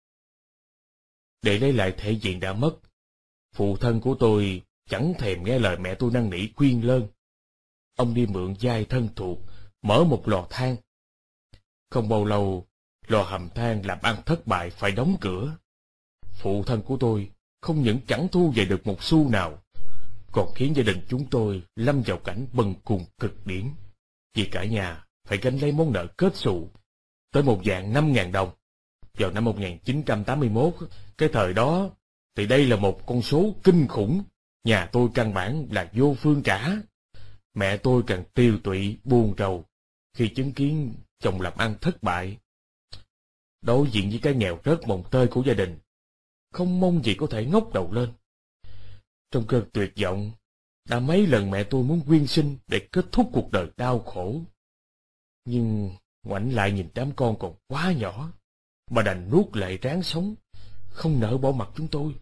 Để lấy lại thể diện đã mất, phụ thân của tôi chẳng thèm nghe lời mẹ tôi năn nỉ khuyên lơn. Ông đi mượn vai thân thuộc, mở một lò than. Không bao lâu, lò hầm than làm ăn thất bại phải đóng cửa. Phụ thân của tôi không những chẳng thu về được một xu nào, còn khiến gia đình chúng tôi lâm vào cảnh bần cùng cực điểm, vì cả nhà phải gánh lấy món nợ kết xù tới một vạn năm ngàn đồng. Vào năm một nghìn chín trăm tám mươi mốt, cái thời đó, thì đây là một con số kinh khủng. Nhà tôi căn bản là vô phương trả. Mẹ tôi càng tiêu tụy, buồn rầu khi chứng kiến chồng làm ăn thất bại. Đối diện với cái nghèo rớt mồng tơi của gia đình, không mong gì có thể ngóc đầu lên. Trong cơn tuyệt vọng, đã mấy lần mẹ tôi muốn quyên sinh để kết thúc cuộc đời đau khổ. Nhưng ngoảnh lại nhìn đám con còn quá nhỏ, bà đành nuốt lệ ráng sống, không nỡ bỏ mặc chúng tôi.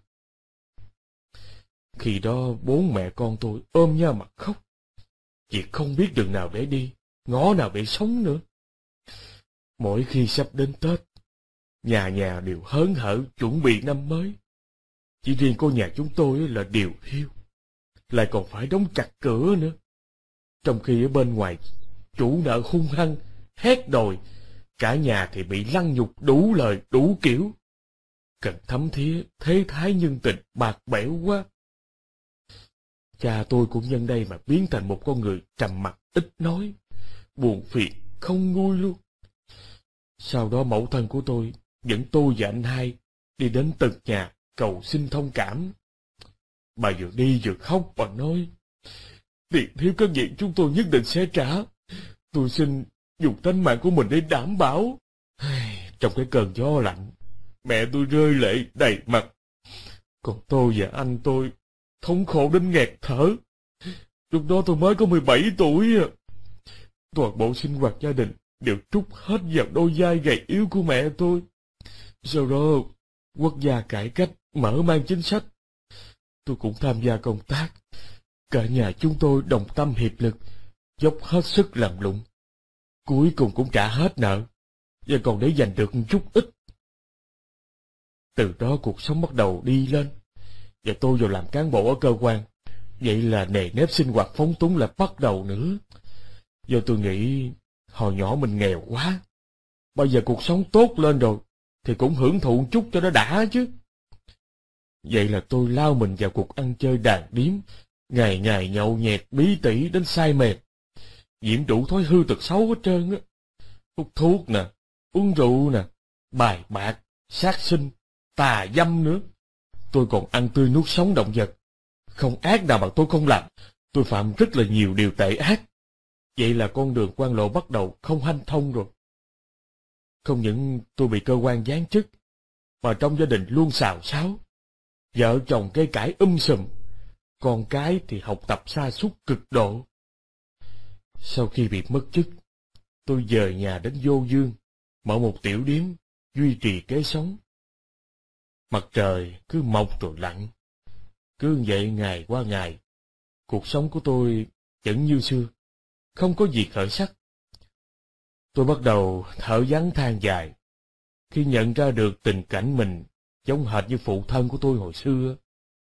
Khi đó bốn mẹ con tôi ôm nhau mà khóc, vì không biết đường nào để đi, ngõ nào để sống nữa. Mỗi khi sắp đến Tết, nhà nhà đều hớn hở chuẩn bị năm mới. Chỉ riêng cô nhà chúng tôi là điều hiu, lại còn phải đóng chặt cửa nữa. Trong khi ở bên ngoài, chủ nợ hung hăng, hét đòi, cả nhà thì bị lăng nhục đủ lời đủ kiểu. Cần thấm thía, thế thái nhân tình bạc bẽo quá. Cha tôi cũng nhân đây mà biến thành một con người trầm mặc ít nói, buồn phiền không nguôi luôn. Sau đó mẫu thân của tôi dẫn tôi và anh hai đi đến từng nhà cầu xin thông cảm. Bà vừa đi vừa khóc, bà nói, tiền thiếu các vị chúng tôi nhất định sẽ trả. Tôi xin dùng tánh mạng của mình để đảm bảo. Trong cái cơn gió lạnh, mẹ tôi rơi lệ đầy mặt. Còn tôi và anh tôi thống khổ đến nghẹt thở. Lúc đó tôi mới có mười bảy tuổi. Toàn bộ sinh hoạt gia đình đều trút hết vào đôi vai gầy yếu của mẹ tôi. Sau đó, quốc gia cải cách, mở mang chính sách. Tôi cũng tham gia công tác. Cả nhà chúng tôi đồng tâm hiệp lực, dốc hết sức làm lụng. Cuối cùng cũng trả hết nợ, và còn để dành được một chút ít. Từ đó cuộc sống bắt đầu đi lên, và tôi vào làm cán bộ ở cơ quan. Vậy là nề nếp sinh hoạt phóng túng lại bắt đầu nữa. Do tôi nghĩ hồi nhỏ mình nghèo quá, bây giờ cuộc sống tốt lên rồi thì cũng hưởng thụ chút cho nó đã chứ. Vậy là tôi lao mình vào cuộc ăn chơi đàn điếm, ngày ngày nhậu nhẹt bí tỉ đến say mềm, nhiễm đủ thói hư tật xấu hết trơn á. Hút thuốc nè, uống rượu nè, bài bạc, sát sinh, tà dâm nữa. Tôi còn ăn tươi nuốt sống động vật. Không ác nào mà tôi không làm. Tôi phạm rất là nhiều điều tệ ác. Vậy là con đường quan lộ bắt đầu không hanh thông rồi. Không những tôi bị cơ quan giáng chức, mà trong gia đình luôn xào xáo. Vợ chồng cây cãi um sùm, con cái thì học tập sa sút cực độ. Sau khi bị mất chức, tôi dời nhà đến Vô Dương, mở một tiểu điếm, duy trì kế sống. Mặt trời cứ mọc rồi lặn, cứ vậy ngày qua ngày, cuộc sống của tôi vẫn như xưa, không có gì khởi sắc. Tôi bắt đầu thở vắng than dài, khi nhận ra được tình cảnh mình giống hệt như phụ thân của tôi hồi xưa.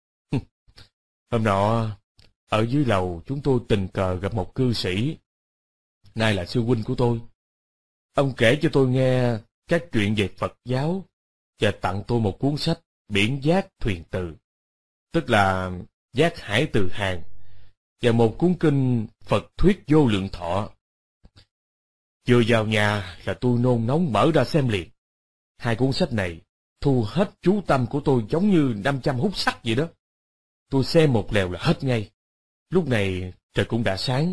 Hôm nọ, ở dưới lầu chúng tôi tình cờ gặp một cư sĩ, nay là sư huynh của tôi. Ông kể cho tôi nghe các chuyện về Phật giáo và tặng tôi một cuốn sách Biển Giác Thuyền Từ, tức là Giác Hải Từ Hàng, và một cuốn kinh Phật Thuyết Vô Lượng Thọ. Vừa vào nhà là tôi nôn nóng mở ra xem liền. Hai cuốn sách này thu hết chú tâm của tôi giống như năm trăm hút sắt vậy đó. Tôi xem một lèo là hết ngay. Lúc này trời cũng đã sáng.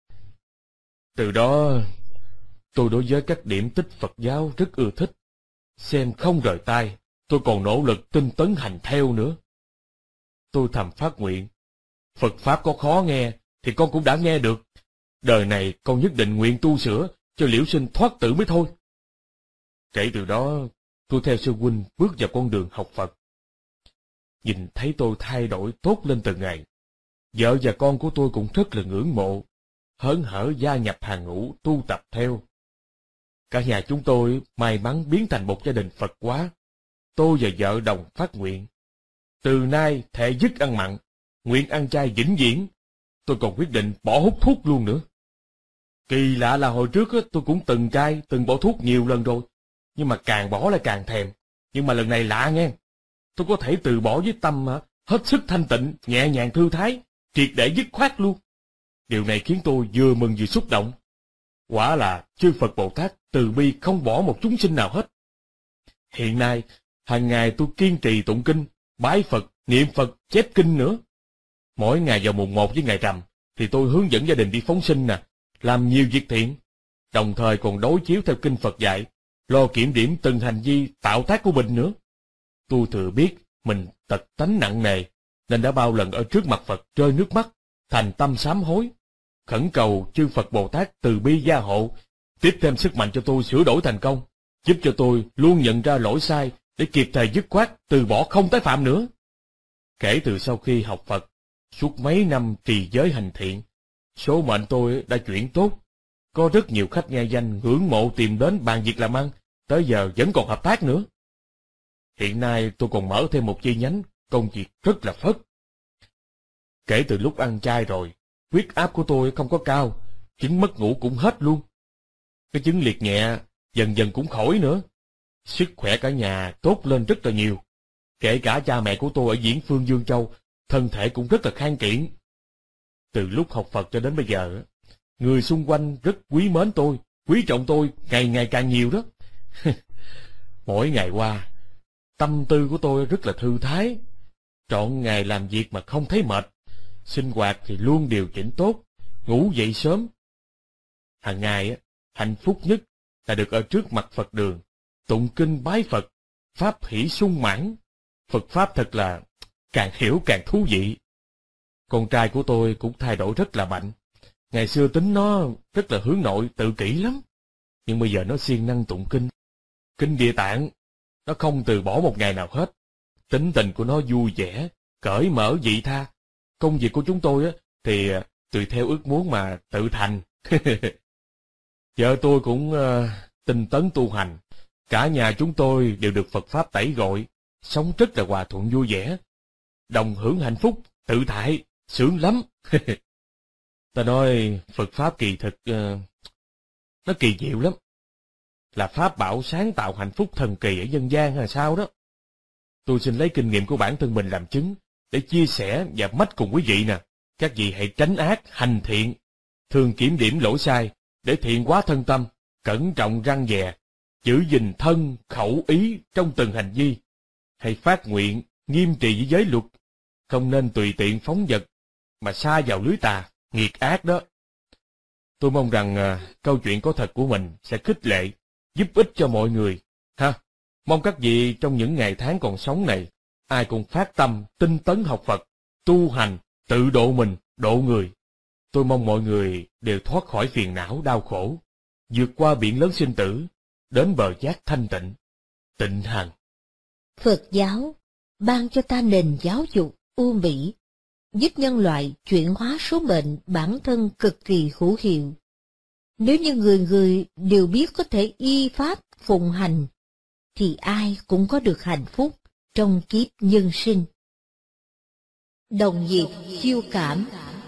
Từ đó, tôi đối với các điểm tích Phật giáo rất ưa thích. Xem không rời tay, tôi còn nỗ lực tinh tấn hành theo nữa. Tôi thầm phát nguyện, Phật Pháp có khó nghe, thì con cũng đã nghe được. Đời này con nhất định nguyện tu sửa, cho liễu sinh thoát tử mới thôi. Kể từ đó, tôi theo sư huynh bước vào con đường học Phật. Nhìn thấy tôi thay đổi tốt lên từng ngày. Vợ và con của tôi cũng rất là ngưỡng mộ, hớn hở gia nhập hàng ngũ tu tập theo. Cả nhà chúng tôi may mắn biến thành một gia đình Phật hóa. Tôi và vợ đồng phát nguyện. Từ nay thệ dứt ăn mặn, nguyện ăn chay vĩnh viễn. Tôi còn quyết định bỏ hút thuốc luôn nữa. Kỳ lạ là hồi trước tôi cũng từng cai, từng bỏ thuốc nhiều lần rồi. Nhưng mà càng bỏ lại càng thèm. Nhưng mà lần này lạ nghe. Tôi có thể từ bỏ với tâm hết sức thanh tịnh, nhẹ nhàng thư thái, triệt để dứt khoát luôn. Điều này khiến tôi vừa mừng vừa xúc động. Quả là chư Phật Bồ Tát từ bi không bỏ một chúng sinh nào hết. Hiện nay, hàng ngày tôi kiên trì tụng kinh, bái Phật, niệm Phật, chép kinh nữa. Mỗi ngày vào mùng một với ngày rằm, thì tôi hướng dẫn gia đình đi phóng sinh nè, làm nhiều việc thiện, đồng thời còn đối chiếu theo kinh Phật dạy, lo kiểm điểm từng hành vi tạo tác của mình nữa. Tôi thừa biết mình tật tánh nặng nề, nên đã bao lần ở trước mặt Phật rơi nước mắt, thành tâm sám hối, khẩn cầu chư Phật Bồ Tát từ bi gia hộ, tiếp thêm sức mạnh cho tôi sửa đổi thành công, giúp cho tôi luôn nhận ra lỗi sai để kịp thời dứt khoát, từ bỏ không tái phạm nữa. Kể từ sau khi học Phật, suốt mấy năm trì giới hành thiện, số mệnh tôi đã chuyển tốt. Có rất nhiều khách nghe danh ngưỡng mộ tìm đến bàn việc làm ăn, tới giờ vẫn còn hợp tác nữa. Hiện nay tôi còn mở thêm một chi nhánh, công việc rất là phất. Kể từ lúc ăn chay rồi, huyết áp của tôi không có cao, chứng mất ngủ cũng hết luôn. Cái chứng liệt nhẹ dần dần cũng khỏi nữa. Sức khỏe cả nhà tốt lên rất là nhiều. Kể cả cha mẹ của tôi ở Diễn Phương Dương Châu, thân thể cũng rất là khang kiện. Từ lúc học Phật cho đến bây giờ, người xung quanh rất quý mến tôi, quý trọng tôi ngày ngày càng nhiều đó. Mỗi ngày qua, tâm tư của tôi rất là thư thái, trọn ngày làm việc mà không thấy mệt, sinh hoạt thì luôn điều chỉnh tốt, ngủ dậy sớm. Hàng ngày á, hạnh phúc nhất là được ở trước mặt Phật đường, tụng kinh bái Phật, pháp hỷ sung mãn. Phật pháp thật là càng hiểu càng thú vị. Con trai của tôi cũng thay đổi rất là mạnh. Ngày xưa tính nó rất là hướng nội, tự kỷ lắm, nhưng bây giờ nó siêng năng tụng kinh. Kinh Địa Tạng, nó không từ bỏ một ngày nào hết. Tính tình của nó vui vẻ, cởi mở vị tha. Công việc của chúng tôi á, thì tùy theo ước muốn mà tự thành. Vợ tôi cũng uh, tinh tấn tu hành. Cả nhà chúng tôi đều được Phật Pháp tẩy gọi, sống rất là hòa thuận vui vẻ. Đồng hưởng hạnh phúc, tự tại, sướng lắm. Ta nói Phật Pháp kỳ thực, uh, nó kỳ diệu lắm. Là pháp bảo sáng tạo hạnh phúc thần kỳ ở nhân gian hay sao đó. Tôi xin lấy kinh nghiệm của bản thân mình làm chứng, để chia sẻ và mách cùng quý vị nè. Các vị hãy tránh ác, hành thiện, thường kiểm điểm lỗi sai, để thiện hóa thân tâm, cẩn trọng răn dè, giữ gìn thân, khẩu, ý trong từng hành vi. Hãy phát nguyện, nghiêm trì với giới luật, không nên tùy tiện phóng dật, mà sa vào lưới tà, nghiệt ác đó. Tôi mong rằng uh, câu chuyện có thật của mình sẽ khích lệ, giúp ích cho mọi người, ha. Mong các vị trong những ngày tháng còn sống này, ai cũng phát tâm, tinh tấn học Phật, tu hành, tự độ mình, độ người. Tôi mong mọi người đều thoát khỏi phiền não đau khổ, vượt qua biển lớn sinh tử, đến bờ giác thanh tịnh, tịnh hằng. Phật giáo ban cho ta nền giáo dục ưu mỹ, giúp nhân loại chuyển hóa số mệnh bản thân cực kỳ hữu hiệu. Nếu như người người đều biết có thể y pháp phụng hành, thì ai cũng có được hạnh phúc trong kiếp nhân sinh. Đồng nghiệp siêu cảm.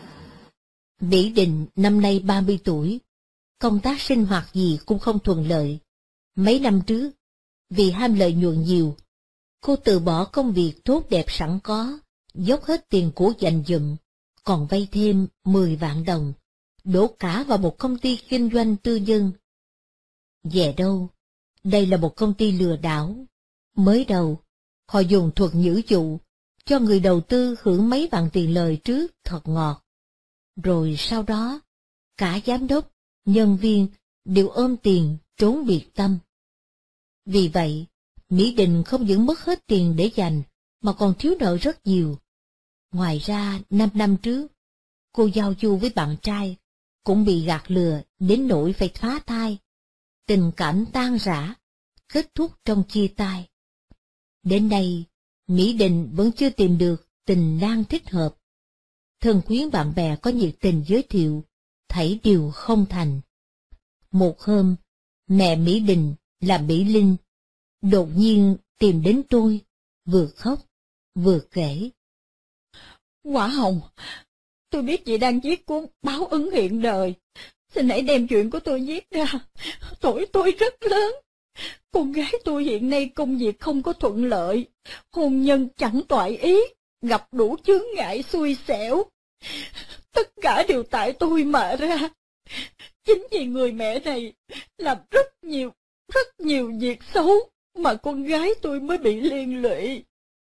Mỹ Đình năm nay ba mươi tuổi, công tác sinh hoạt gì cũng không thuận lợi. Mấy năm trước, vì ham lợi nhuận nhiều, cô từ bỏ công việc tốt đẹp sẵn có, dốc hết tiền của dành dụm, còn vay thêm mười vạn đồng, đổ cả vào một công ty kinh doanh tư nhân. Về đâu, đây là một công ty lừa đảo. Mới đầu, họ dùng thuật nhử dụ, cho người đầu tư hưởng mấy vạn tiền lời trước thật ngọt. Rồi sau đó, cả giám đốc, nhân viên đều ôm tiền trốn biệt tâm. Vì vậy, Mỹ Đình không những mất hết tiền để dành, mà còn thiếu nợ rất nhiều. Ngoài ra, năm năm trước, cô giao du với bạn trai, cũng bị gạt lừa đến nỗi phải phá thai. Tình cảm tan rã, kết thúc trong chia tay. Đến nay, Mỹ Đình vẫn chưa tìm được tình lang thích hợp. Thân quyến bạn bè có nhiệt tình giới thiệu, thảy đều không thành. Một hôm, mẹ Mỹ Đình là Mỹ Linh, đột nhiên tìm đến tôi, vừa khóc, vừa kể. Quả Hồng, tôi biết chị đang viết cuốn báo ứng hiện đời. Xin hãy đem chuyện của tôi viết ra. Tuổi tôi rất lớn. Con gái tôi hiện nay công việc không có thuận lợi, hôn nhân chẳng toại ý, gặp đủ chướng ngại xui xẻo. Tất cả đều tại tôi mà ra. Chính vì người mẹ này làm rất nhiều, rất nhiều việc xấu mà con gái tôi mới bị liên lụy.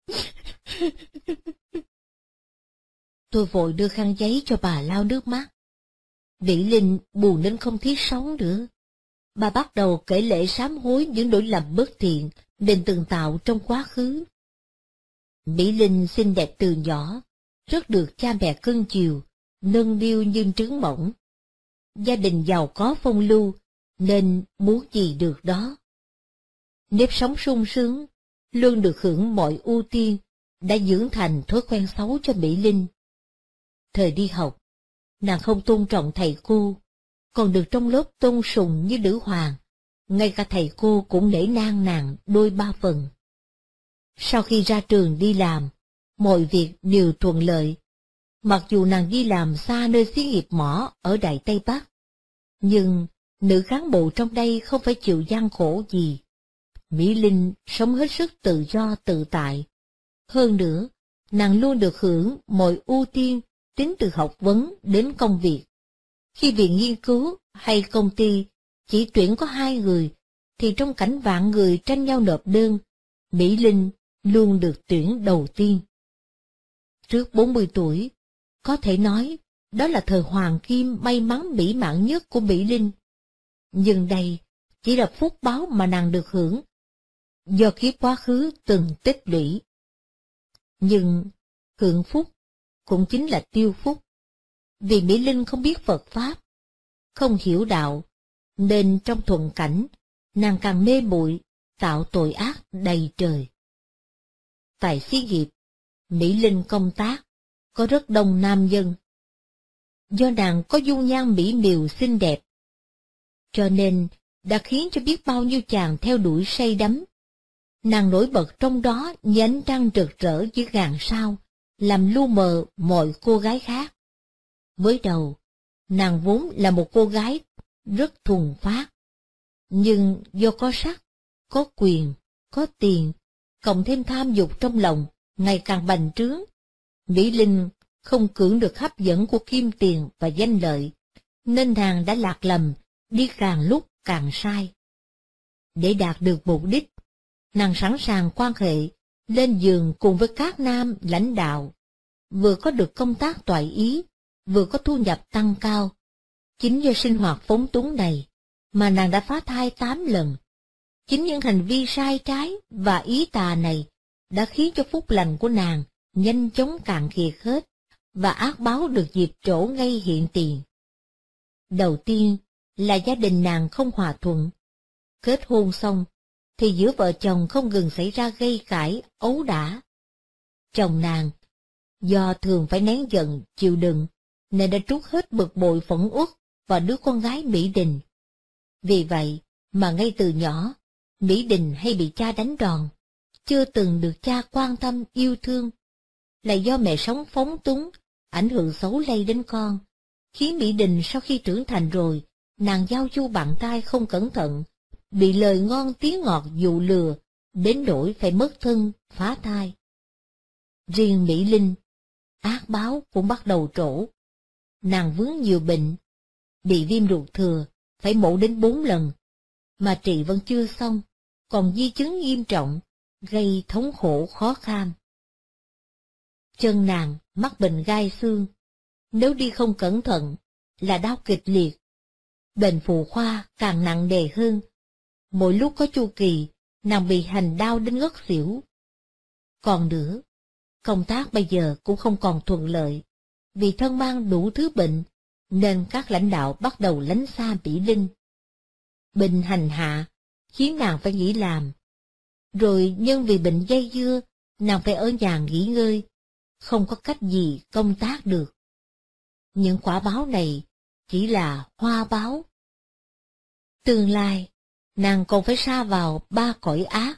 Tôi vội đưa khăn giấy cho bà lau nước mắt. Mỹ Linh buồn đến không thiết sống nữa. Bà bắt đầu kể lể sám hối những lỗi lầm bất thiện mình từng tạo trong quá khứ. Mỹ Linh xinh đẹp từ nhỏ, rất được cha mẹ cưng chiều, nâng niu như trứng mỏng. Gia đình giàu có phong lưu, nên muốn gì được đó. Nếp sống sung sướng, luôn được hưởng mọi ưu tiên, đã dưỡng thành thói quen xấu cho Mỹ Linh. Thời đi học, nàng không tôn trọng thầy cô, còn được trong lớp tôn sùng như nữ hoàng, ngay cả thầy cô cũng nể nang nàng đôi ba phần. Sau khi ra trường đi làm, mọi việc đều thuận lợi. Mặc dù nàng đi làm xa nơi xí nghiệp mỏ ở Đại Tây Bắc, nhưng nữ cán bộ trong đây không phải chịu gian khổ gì. Mỹ Linh sống hết sức tự do tự tại. Hơn nữa, nàng luôn được hưởng mọi ưu tiên tính từ học vấn đến công việc. Khi viện nghiên cứu hay công ty chỉ tuyển có hai người, thì trong cảnh vạn người tranh nhau nộp đơn, Mỹ Linh luôn được tuyển đầu tiên. Trước bốn mươi tuổi, có thể nói đó là thời hoàng kim may mắn mỹ mãn nhất của Mỹ Linh. Nhưng đây chỉ là phúc báo mà nàng được hưởng, do kiếp quá khứ từng tích lũy. Nhưng hưởng phúc cũng chính là tiêu phúc, vì Mỹ Linh không biết Phật Pháp, không hiểu đạo, nên trong thuận cảnh, nàng càng mê muội tạo tội ác đầy trời. Tại xí nghiệp, Mỹ Linh công tác, có rất đông nam dân. Do nàng có dung nhan mỹ miều xinh đẹp, cho nên đã khiến cho biết bao nhiêu chàng theo đuổi say đắm. Nàng nổi bật trong đó như ánh trăng rực rỡ dưới ngàn sao, làm lu mờ mọi cô gái khác. Mới đầu, nàng vốn là một cô gái rất thuần phát, nhưng do có sắc, có quyền, có tiền, cộng thêm tham dục trong lòng ngày càng bành trướng, Mỹ Linh không cưỡng được hấp dẫn của kim tiền và danh lợi, nên nàng đã lạc lầm, đi càng lúc càng sai. Để đạt được mục đích, nàng sẵn sàng quan hệ, lên giường cùng với các nam lãnh đạo, vừa có được công tác toại ý, vừa có thu nhập tăng cao. Chính do sinh hoạt phóng túng này, mà nàng đã phá thai tám lần. Chính những hành vi sai trái và ý tà này đã khiến cho phúc lành của nàng nhanh chóng cạn kiệt hết, và ác báo được dịp trổ ngay hiện tiền. Đầu tiên là gia đình nàng không hòa thuận. Kết hôn xong, thì giữa vợ chồng không ngừng xảy ra gây cãi, ấu đả. Chồng nàng, do thường phải nén giận, chịu đựng, nên đã trút hết bực bội phẫn uất vào đứa con gái Mỹ Đình. Vì vậy mà ngay từ nhỏ, Mỹ Đình hay bị cha đánh đòn, chưa từng được cha quan tâm yêu thương. Là do mẹ sống phóng túng, ảnh hưởng xấu lây đến con, khiến Mỹ Đình sau khi trưởng thành rồi, nàng giao du bạn trai không cẩn thận, bị lời ngon tiếng ngọt dụ lừa, đến nỗi phải mất thân, phá thai. Riêng Mỹ Linh, ác báo cũng bắt đầu trổ. Nàng vướng nhiều bệnh, bị viêm ruột thừa, phải mổ đến bốn lần, mà trị vẫn chưa xong, còn di chứng nghiêm trọng, gây thống khổ khó kham. Chân nàng mắc bệnh gai xương, nếu đi không cẩn thận là đau kịch liệt. Bệnh phụ khoa càng nặng nề hơn, mỗi lúc có chu kỳ, nàng bị hành đau đến ngất xỉu. Còn nữa, công tác bây giờ cũng không còn thuận lợi, vì thân mang đủ thứ bệnh, nên các lãnh đạo bắt đầu lánh xa Mỹ Linh. Bệnh hành hạ, khiến nàng phải nghỉ làm. Rồi nhân vì bệnh dây dưa, nàng phải ở nhà nghỉ ngơi, không có cách gì công tác được. Những quả báo này chỉ là hoa báo. Tương lai, nàng còn phải sa vào ba cõi ác.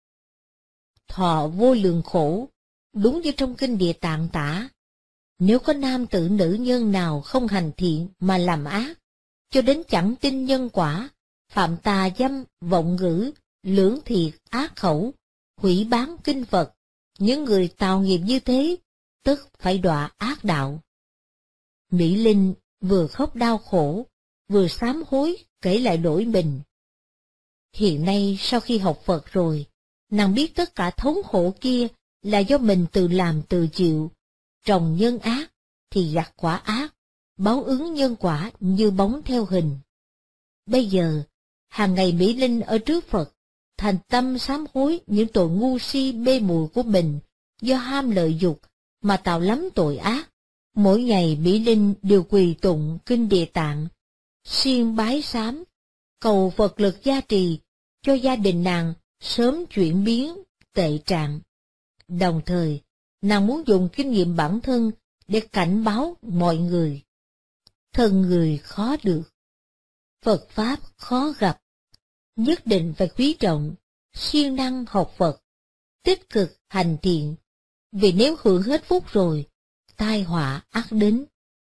Thọ vô lượng khổ, đúng như trong kinh Địa Tạng tả. Nếu có nam tử nữ nhân nào không hành thiện mà làm ác, cho đến chẳng tin nhân quả, phạm tà dâm, vọng ngữ, lưỡng thiệt, ác khẩu, hủy bán kinh Phật, những người tạo nghiệp như thế, tức phải đọa ác đạo. Mỹ Linh vừa khóc đau khổ, vừa sám hối kể lại lỗi mình. Hiện nay sau khi học Phật rồi, nàng biết tất cả thống khổ kia là do mình tự làm tự chịu. Trồng nhân ác thì gặt quả ác, báo ứng nhân quả như bóng theo hình. Bây giờ, hàng ngày Mỹ Linh ở trước Phật, thành tâm sám hối những tội ngu si mê muội của mình, do ham lợi dục mà tạo lắm tội ác. Mỗi ngày Mỹ Linh đều quỳ tụng kinh Địa Tạng, siêng bái sám, cầu Phật lực gia trì cho gia đình nàng sớm chuyển biến tệ trạng. Đồng thời, nàng muốn dùng kinh nghiệm bản thân để cảnh báo mọi người. Thân người khó được, Phật Pháp khó gặp, nhất định phải quý trọng, siêng năng học Phật, tích cực hành thiện, vì nếu hưởng hết phúc rồi, tai họa ắt đến.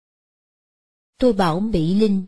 Tôi bảo Mỹ Linh,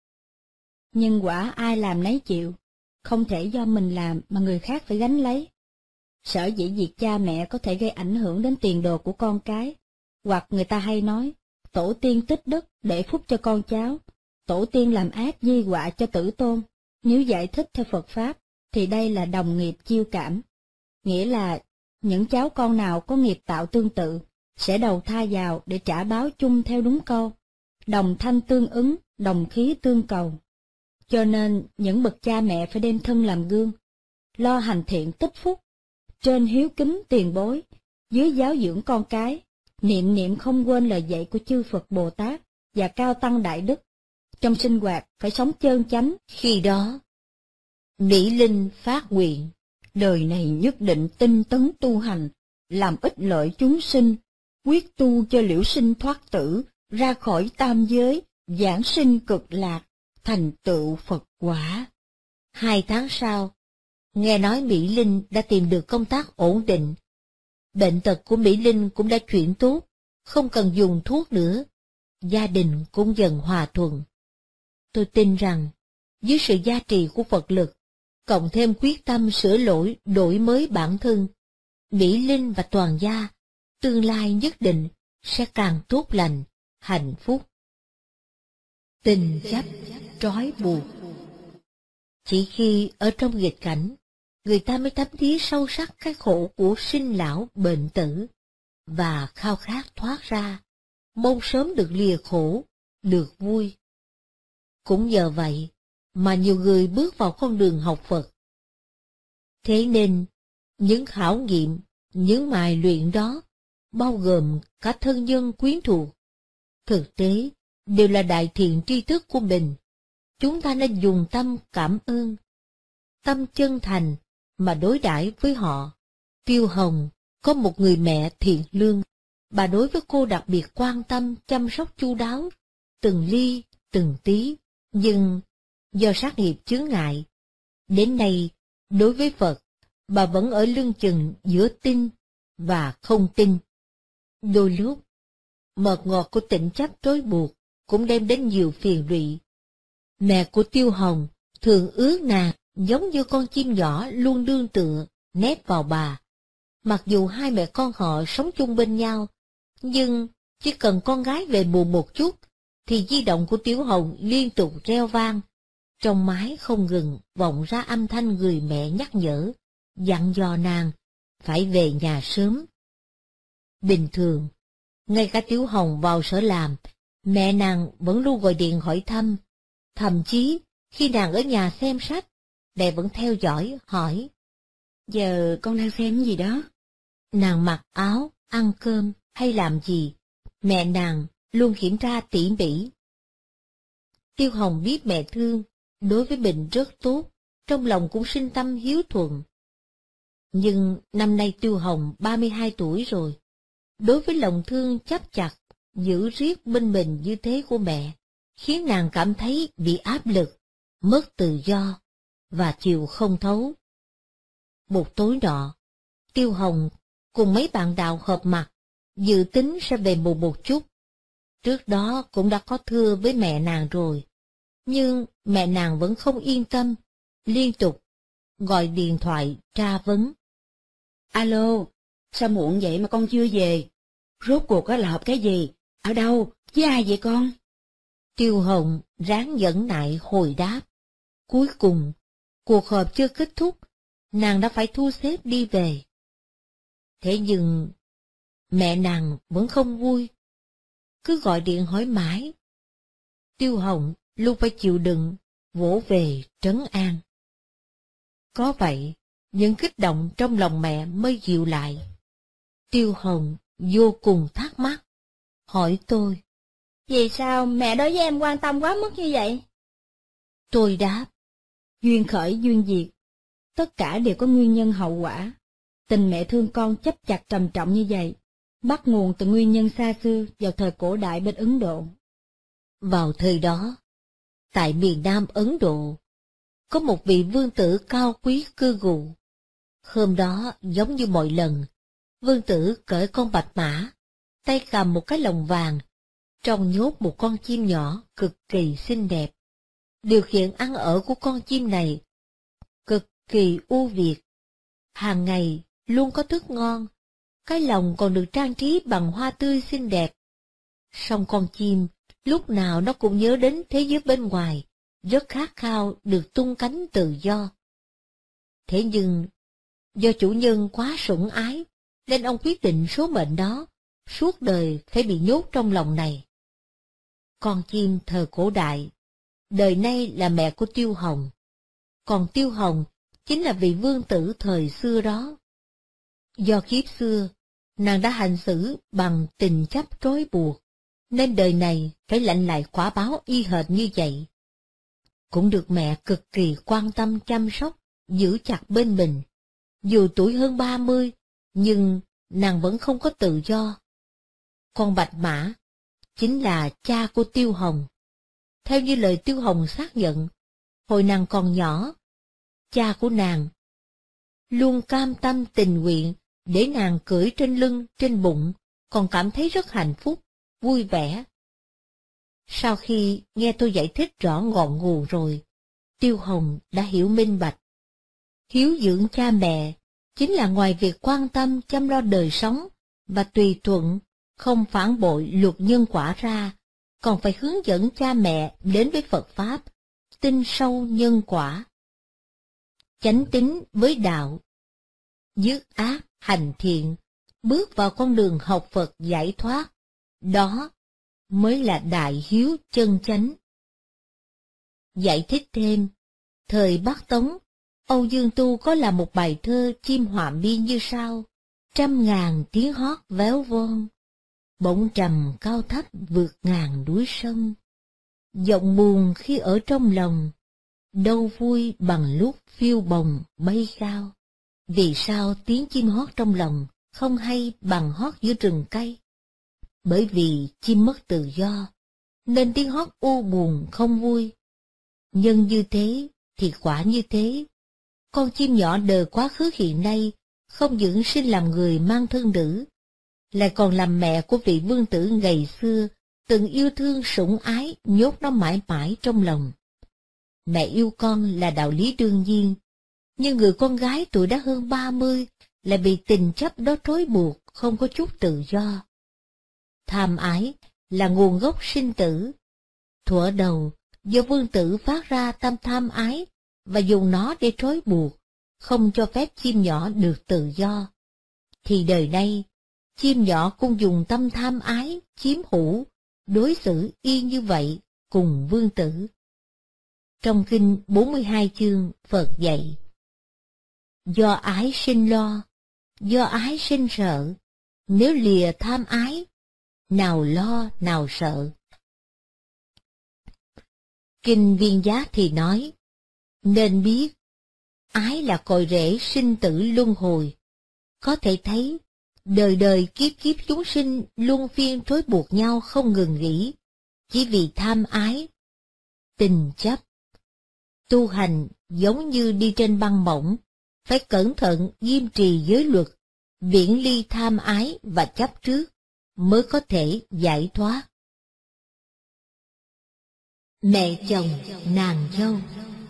nhân quả ai làm nấy chịu, không thể do mình làm mà người khác phải gánh lấy. Sở dĩ việc cha mẹ có thể gây ảnh hưởng đến tiền đồ của con cái, hoặc người ta hay nói, tổ tiên tích đức để phúc cho con cháu, tổ tiên làm ác di họa cho tử tôn. Nếu giải thích theo Phật Pháp, thì đây là đồng nghiệp chiêu cảm, nghĩa là những cháu con nào có nghiệp tạo tương tự, sẽ đầu thai vào để trả báo chung theo đúng câu, đồng thanh tương ứng, đồng khí tương cầu. Cho nên những bậc cha mẹ phải đem thân làm gương, lo hành thiện tích phúc, trên hiếu kính tiền bối, dưới giáo dưỡng con cái, niệm niệm không quên lời dạy của chư Phật Bồ Tát và cao tăng đại đức. Trong sinh hoạt phải sống chơn chánh. Khi đó, Mỹ Linh phát nguyện, đời này nhất định tinh tấn tu hành, làm ích lợi chúng sinh, quyết tu cho liễu sinh thoát tử, ra khỏi tam giới, giảng sinh cực lạc, thành tựu Phật quả. Hai tháng sau, nghe nói Mỹ Linh đã tìm được công tác ổn định. Bệnh tật của Mỹ Linh cũng đã chuyển tốt, không cần dùng thuốc nữa. Gia đình cũng dần hòa thuận. Tôi tin rằng, dưới sự gia trì của Phật lực, cộng thêm quyết tâm sửa lỗi, đổi mới bản thân, Mỹ Linh và toàn gia, tương lai nhất định sẽ càng tốt lành, hạnh phúc. Tình chấp trói buộc. Chỉ khi ở trong nghịch cảnh, người ta mới thấm thía sâu sắc cái khổ của sinh lão bệnh tử, và khao khát thoát ra, mong sớm được lìa khổ, được vui. Cũng nhờ vậy mà nhiều người bước vào con đường học Phật. Thế nên, những khảo nghiệm, những mài luyện đó, bao gồm cả thân nhân quyến thuộc, thực tế đều là đại thiện tri thức của mình. Chúng ta nên dùng tâm cảm ơn, tâm chân thành mà đối đãi với họ. Tiêu Hồng có một người mẹ thiện lương, bà đối với cô đặc biệt quan tâm, chăm sóc chu đáo, từng ly, từng tí, nhưng do sát nghiệp chướng ngại, đến nay đối với Phật, bà vẫn ở lưng chừng giữa tin và không tin. Đôi lúc, mật ngọt của tình chấp trói buộc cũng đem đến nhiều phiền lụy. Mẹ của Tiêu Hồng thường ước nàng giống như con chim nhỏ luôn đương tựa, nép vào bà. Mặc dù hai mẹ con họ sống chung bên nhau, nhưng chỉ cần con gái về buồn một chút, thì di động của Tiểu Hồng liên tục reo vang. Trong mái không ngừng vọng ra âm thanh người mẹ nhắc nhở, dặn dò nàng phải về nhà sớm. Bình thường, ngay cả Tiểu Hồng vào sở làm, mẹ nàng vẫn luôn gọi điện hỏi thăm. Thậm chí, khi nàng ở nhà xem sách, mẹ vẫn theo dõi, hỏi: Giờ con đang xem gì đó? Nàng mặc áo, ăn cơm hay làm gì, mẹ nàng luôn kiểm tra tỉ mỉ. Tiêu Hồng biết mẹ thương, đối với mình rất tốt, trong lòng cũng sinh tâm hiếu thuận. Nhưng năm nay Tiêu Hồng ba mươi hai tuổi rồi, đối với lòng thương chấp chặt, giữ riết bên mình như thế của mẹ, khiến nàng cảm thấy bị áp lực, mất tự do, và chịu không thấu. Một tối nọ, Tiêu Hồng cùng mấy bạn đạo họp mặt, dự tính sẽ về muộn một chút. Trước đó cũng đã có thưa với mẹ nàng rồi, nhưng mẹ nàng vẫn không yên tâm, liên tục gọi điện thoại tra vấn. Alo, sao muộn vậy mà con chưa về? Rốt cuộc có là họp cái gì? Ở đâu? Với ai vậy con? Tiêu Hồng ráng nhẫn nại hồi đáp. Cuối cùng, cuộc họp chưa kết thúc, nàng đã phải thu xếp đi về. Thế nhưng, mẹ nàng vẫn không vui, cứ gọi điện hỏi mãi. Tiêu Hồng luôn phải chịu đựng, vỗ về trấn an. Có vậy, những kích động trong lòng mẹ mới dịu lại. Tiêu Hồng vô cùng thắc mắc, hỏi tôi: Vì sao mẹ đối với em quan tâm quá mức như vậy? Tôi đáp: Duyên khởi duyên diệt, tất cả đều có nguyên nhân hậu quả. Tình mẹ thương con chấp chặt trầm trọng như vậy, bắt nguồn từ nguyên nhân xa xưa vào thời cổ đại bên Ấn Độ. Vào thời đó, tại miền Nam Ấn Độ, có một vị vương tử cao quý cư ngụ. Hôm đó, giống như mọi lần, vương tử cởi con bạch mã, tay cầm một cái lồng vàng, trong nhốt một con chim nhỏ cực kỳ xinh đẹp. Điều kiện ăn ở của con chim này cực kỳ ưu việt. Hàng ngày luôn có thức ngon, cái lồng còn được trang trí bằng hoa tươi xinh đẹp. Song con chim lúc nào nó cũng nhớ đến thế giới bên ngoài, rất khát khao được tung cánh tự do. Thế nhưng, Do chủ nhân quá sủng ái, nên ông quyết định số mệnh đó, suốt đời phải bị nhốt trong lòng này. Con chim thời cổ đại, đời nay là mẹ của Tiêu Hồng, còn Tiêu Hồng chính là vị vương tử thời xưa đó. Do kiếp xưa, nàng đã hành xử bằng tình chấp trói buộc, nên đời này phải lãnh lại quả báo y hệt như vậy. Cũng được mẹ cực kỳ quan tâm chăm sóc, giữ chặt bên mình. Dù tuổi hơn ba mươi, nhưng nàng vẫn không có tự do. Con Bạch Mã chính là cha của Tiêu Hồng. Theo như lời Tiêu Hồng xác nhận, hồi nàng còn nhỏ, cha của nàng luôn cam tâm tình nguyện để nàng cưỡi trên lưng, trên bụng, còn cảm thấy rất hạnh phúc, vui vẻ. Sau khi nghe tôi giải thích rõ ngọn nguồn rồi, Tiêu Hồng đã hiểu minh bạch. Hiếu dưỡng cha mẹ chính là ngoài việc quan tâm chăm lo đời sống và tùy thuận, không phản bội luật nhân quả ra, còn phải hướng dẫn cha mẹ đến với Phật Pháp, tin sâu nhân quả. Chánh tín với đạo, dứt ác hành thiện, bước vào con đường học Phật giải thoát, đó mới là đại hiếu chân chánh. Giải thích thêm, thời Bắc Tống, Âu Dương Tu có là một bài thơ chim họa mi như sau: trăm ngàn tiếng hót véo von, bỗng trầm cao thấp vượt ngàn núi sông. Giọng buồn khi ở trong lòng, đâu vui bằng lúc phiêu bồng bay cao. Vì sao tiếng chim hót trong lòng không hay bằng hót giữa rừng cây? Bởi vì chim mất tự do, nên tiếng hót u buồn không vui. Nhân như thế thì quả như thế. Con chim nhỏ đời quá khứ hiện nay không những sinh làm người mang thân nữ, lại còn làm mẹ của vị vương tử ngày xưa từng yêu thương sủng ái, nhốt nó mãi mãi trong lòng. Mẹ yêu con là đạo lý đương nhiên, nhưng người con gái tuổi đã hơn ba mươi lại bị tình chấp đó trói buộc, không có chút tự do. Tham ái là nguồn gốc sinh tử. Thuở đầu, do vương tử phát ra tâm tham ái và dùng nó để trói buộc, không cho phép chim nhỏ được tự do, thì đời nay, chim nhỏ cũng dùng tâm tham ái, chiếm hữu, đối xử y như vậy cùng vương tử. Trong kinh bốn mươi hai chương, Phật dạy: do ái sinh lo, do ái sinh sợ, nếu lìa tham ái, nào lo nào sợ. Kinh Viên Giác thì nói, nên biết, ái là cội rễ sinh tử luân hồi. Có thể thấy, đời đời kiếp kiếp chúng sinh luân phiên trói buộc nhau không ngừng nghỉ, chỉ vì tham ái, tình chấp. Tu hành giống như đi trên băng mỏng, phải cẩn thận nghiêm trì giới luật, viễn ly tham ái và chấp trước, mới có thể giải thoát. Mẹ chồng nàng dâu.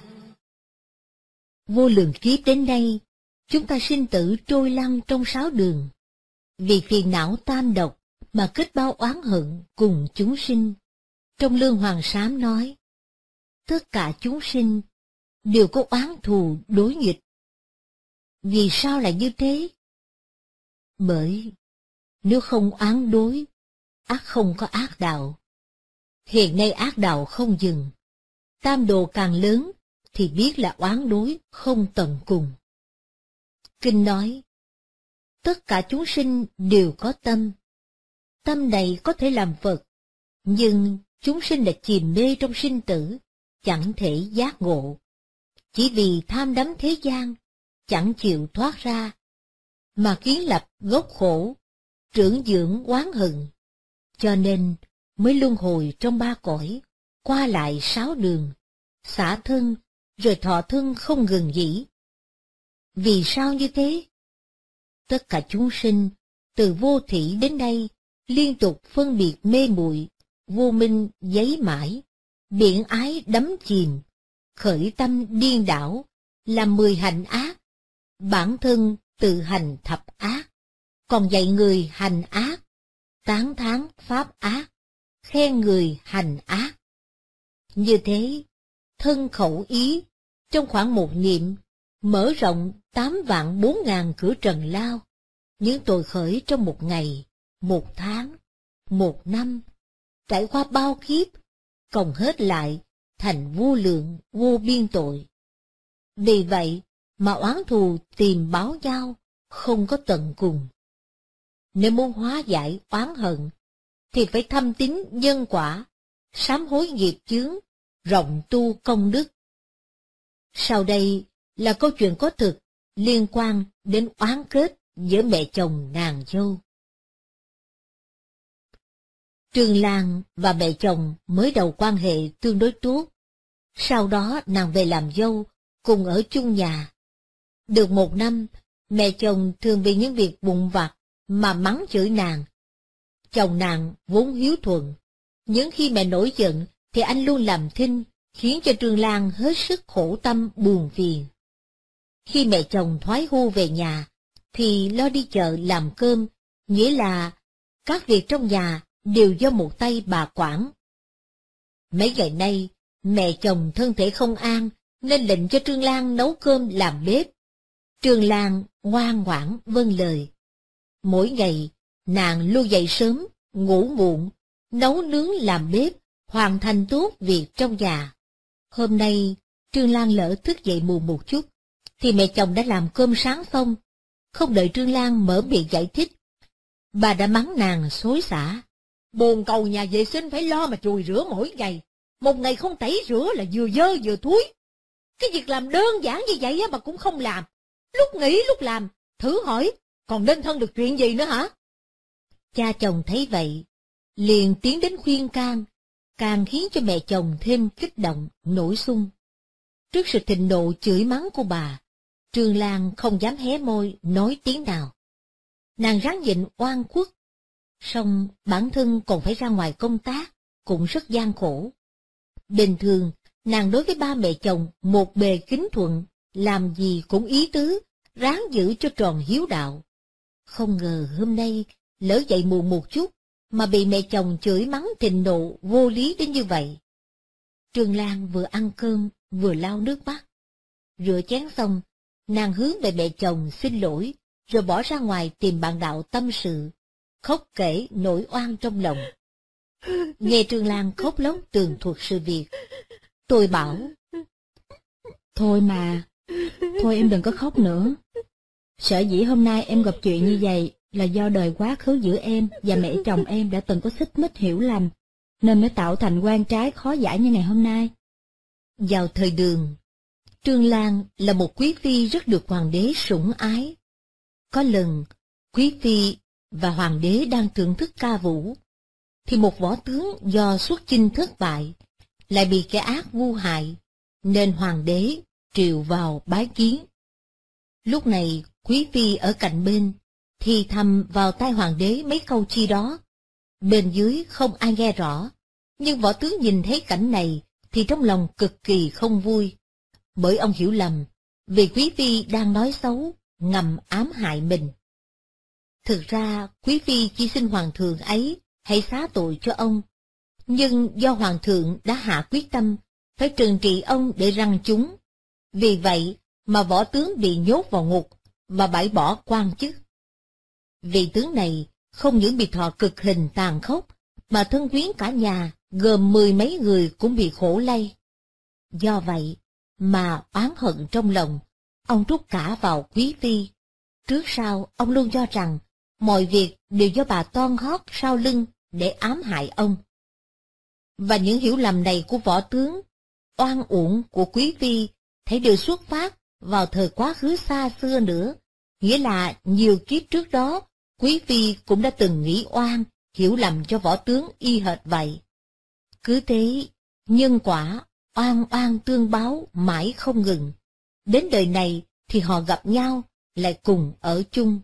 Vô lượng kiếp đến đây, chúng ta sinh tử trôi lăn trong sáu đường, vì phiền não tam độc mà kết bao oán hận cùng chúng sinh. Trong Lương Hoàng Sám nói, tất cả chúng sinh đều có oán thù đối nghịch. Vì sao lại như thế? Bởi nếu không oán đối, ác không có ác đạo. Hiện nay ác đạo không dừng, tam đồ càng lớn thì biết là oán đối không tận cùng. Kinh nói, tất cả chúng sinh đều có tâm. Tâm này có thể làm Phật, nhưng chúng sinh đã chìm mê trong sinh tử, chẳng thể giác ngộ. Chỉ vì tham đắm thế gian, chẳng chịu thoát ra, mà kiến lập gốc khổ, trưởng dưỡng oán hận, cho nên mới luân hồi trong ba cõi, qua lại sáu đường, xả thân, rồi thọ thân không ngừng nghỉ. Vì sao như thế? Tất cả chúng sinh, từ vô thỉ đến đây, liên tục phân biệt mê muội, vô minh giấy mãi, biển ái đắm chìm, khởi tâm điên đảo, làm mười hành ác, bản thân tự hành thập ác, còn dạy người hành ác, tán thán pháp ác, khen người hành ác. Như thế, thân khẩu ý, trong khoảng một niệm, mở rộng tám vạn bốn ngàn cửa trần lao, những tội khởi trong một ngày, một tháng, một năm, trải qua bao kiếp, cộng hết lại thành vô lượng vô biên tội. Vì vậy mà oán thù tìm báo nhau, không có tận cùng. Nếu muốn hóa giải oán hận, thì phải thâm tín nhân quả, sám hối nghiệp chướng, rộng tu công đức. Sau đây là câu chuyện có thực liên quan đến oán kết giữa mẹ chồng nàng dâu. Trương Lan và mẹ chồng mới đầu quan hệ tương đối tốt. Sau đó nàng về làm dâu, cùng ở chung nhà. Được một năm, mẹ chồng thường vì những việc vụn vặt mà mắng chửi nàng. Chồng nàng vốn hiếu thuận, những khi mẹ nổi giận thì anh luôn làm thinh, khiến cho Trương Lan hết sức khổ tâm buồn phiền. Khi mẹ chồng thoái hu về nhà, thì lo đi chợ làm cơm, nghĩa là các việc trong nhà đều do một tay bà quản. Mấy ngày nay, mẹ chồng thân thể không an, nên lệnh cho Trương Lan nấu cơm làm bếp. Trương Lan ngoan ngoãn vâng lời. Mỗi ngày, nàng luôn dậy sớm, ngủ muộn, nấu nướng làm bếp, hoàn thành tốt việc trong nhà. Hôm nay, Trương Lan lỡ thức dậy muộn một chút, thì mẹ chồng đã làm cơm sáng xong. Không đợi Trương Lan mở miệng giải thích, bà đã mắng nàng xối xả. Bồn cầu nhà vệ sinh phải lo mà chùi rửa mỗi ngày, một ngày không tẩy rửa là vừa dơ vừa thúi. Cái việc làm đơn giản như vậy á bà cũng không làm, lúc nghỉ lúc làm, thử hỏi, còn nên thân được chuyện gì nữa hả? Cha chồng thấy vậy, liền tiến đến khuyên can, càng khiến cho mẹ chồng thêm kích động, nổi xung. Trước sự thịnh nộ chửi mắng của bà, Trương Lan không dám hé môi nói tiếng nào. Nàng ráng nhịn oan khuất, song bản thân còn phải ra ngoài công tác, cũng rất gian khổ. Bình thường, nàng đối với ba mẹ chồng một bề kính thuận, làm gì cũng ý tứ, ráng giữ cho tròn hiếu đạo. Không ngờ hôm nay, lỡ dậy muộn một chút, mà bị mẹ chồng chửi mắng thịnh nộ vô lý đến như vậy. Trương Lan vừa ăn cơm, vừa lau nước mắt. Rửa chén xong, nàng hướng về mẹ chồng xin lỗi, rồi bỏ ra ngoài tìm bạn đạo tâm sự, khóc kể nỗi oan trong lòng. Nghe Trương Lan khóc lóc tường thuật sự việc, tôi bảo, thôi mà, thôi em đừng có khóc nữa. Sở dĩ hôm nay em gặp chuyện như vậy là do đời quá khứ giữa em và mẹ chồng em đã từng có xích mích hiểu lầm, nên mới tạo thành oan trái khó giải như ngày hôm nay. Vào thời Đường, Trương Lan là một quý phi rất được hoàng đế sủng ái. Có lần, quý phi và hoàng đế đang thưởng thức ca vũ, thì một võ tướng do xuất chinh thất bại, lại bị kẻ ác vu hại, nên hoàng đế triệu vào bái kiến. Lúc này, quý phi ở cạnh bên, thì thầm vào tai hoàng đế mấy câu chi đó. Bên dưới không ai nghe rõ, nhưng võ tướng nhìn thấy cảnh này, thì trong lòng cực kỳ không vui. Bởi ông hiểu lầm, vì quý phi đang nói xấu, ngầm ám hại mình. Thực ra, quý phi chỉ xin hoàng thượng ấy hãy xá tội cho ông. Nhưng do hoàng thượng đã hạ quyết tâm, phải trừng trị ông để răn chúng. Vì vậy mà võ tướng bị nhốt vào ngục và bãi bỏ quan chức. Vị tướng này không những bị thọ cực hình tàn khốc, mà thân quyến cả nhà gồm mười mấy người cũng bị khổ lây. Do vậy mà oán hận trong lòng, ông trút cả vào quý phi. Trước sau ông luôn cho rằng mọi việc đều do bà toan hót sau lưng để ám hại ông. Và những hiểu lầm này của võ tướng, oan uổng của quý phi thấy đều xuất phát vào thời quá khứ xa xưa nữa, nghĩa là nhiều kiếp trước đó, quý phi cũng đã từng nghĩ oan, hiểu lầm cho võ tướng y hệt vậy. Cứ thế, nhân quả, oan oan tương báo mãi không ngừng. Đến đời này thì họ gặp nhau, lại cùng ở chung.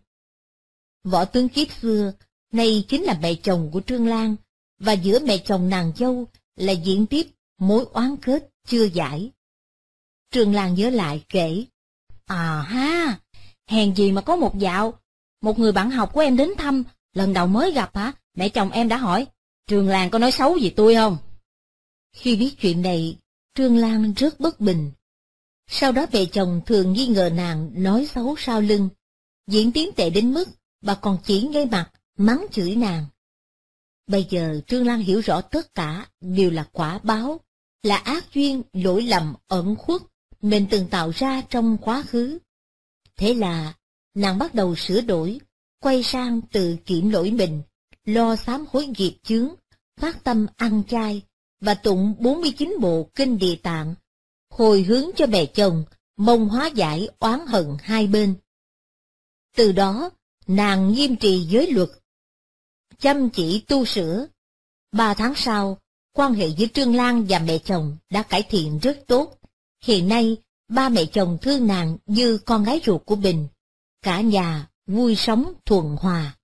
Võ tướng kiếp xưa, nay chính là mẹ chồng của Trương Lan, và giữa mẹ chồng nàng dâu là diễn tiếp mối oán kết chưa giải. Trương Lan nhớ lại kể, à ha, hèn gì mà có một dạo, một người bạn học của em đến thăm, lần đầu mới gặp hả, mẹ chồng em đã hỏi, Trương Lan có nói xấu gì tôi không? Khi biết chuyện này, Trương Lan rất bất bình. Sau đó mẹ chồng thường nghi ngờ nàng nói xấu sau lưng, diễn tiến tệ đến mức bà còn chỉ ngay mặt, mắng chửi nàng. Bây giờ Trương Lan hiểu rõ tất cả đều là quả báo, là ác duyên, lỗi lầm ẩn khuất mình từng tạo ra trong quá khứ. Thế là nàng bắt đầu sửa đổi, quay sang tự kiểm lỗi mình, lo sám hối nghiệp chướng, phát tâm ăn chay và tụng bốn mươi chín bộ kinh Địa Tạng, hồi hướng cho mẹ chồng, mong hóa giải oán hận hai bên. Từ đó, nàng nghiêm trì giới luật, chăm chỉ tu sửa. Ba tháng sau, quan hệ giữa Trương Lan và mẹ chồng đã cải thiện rất tốt. Hiện nay, ba mẹ chồng thương nàng như con gái ruột của mình. Cả nhà vui sống thuận hòa.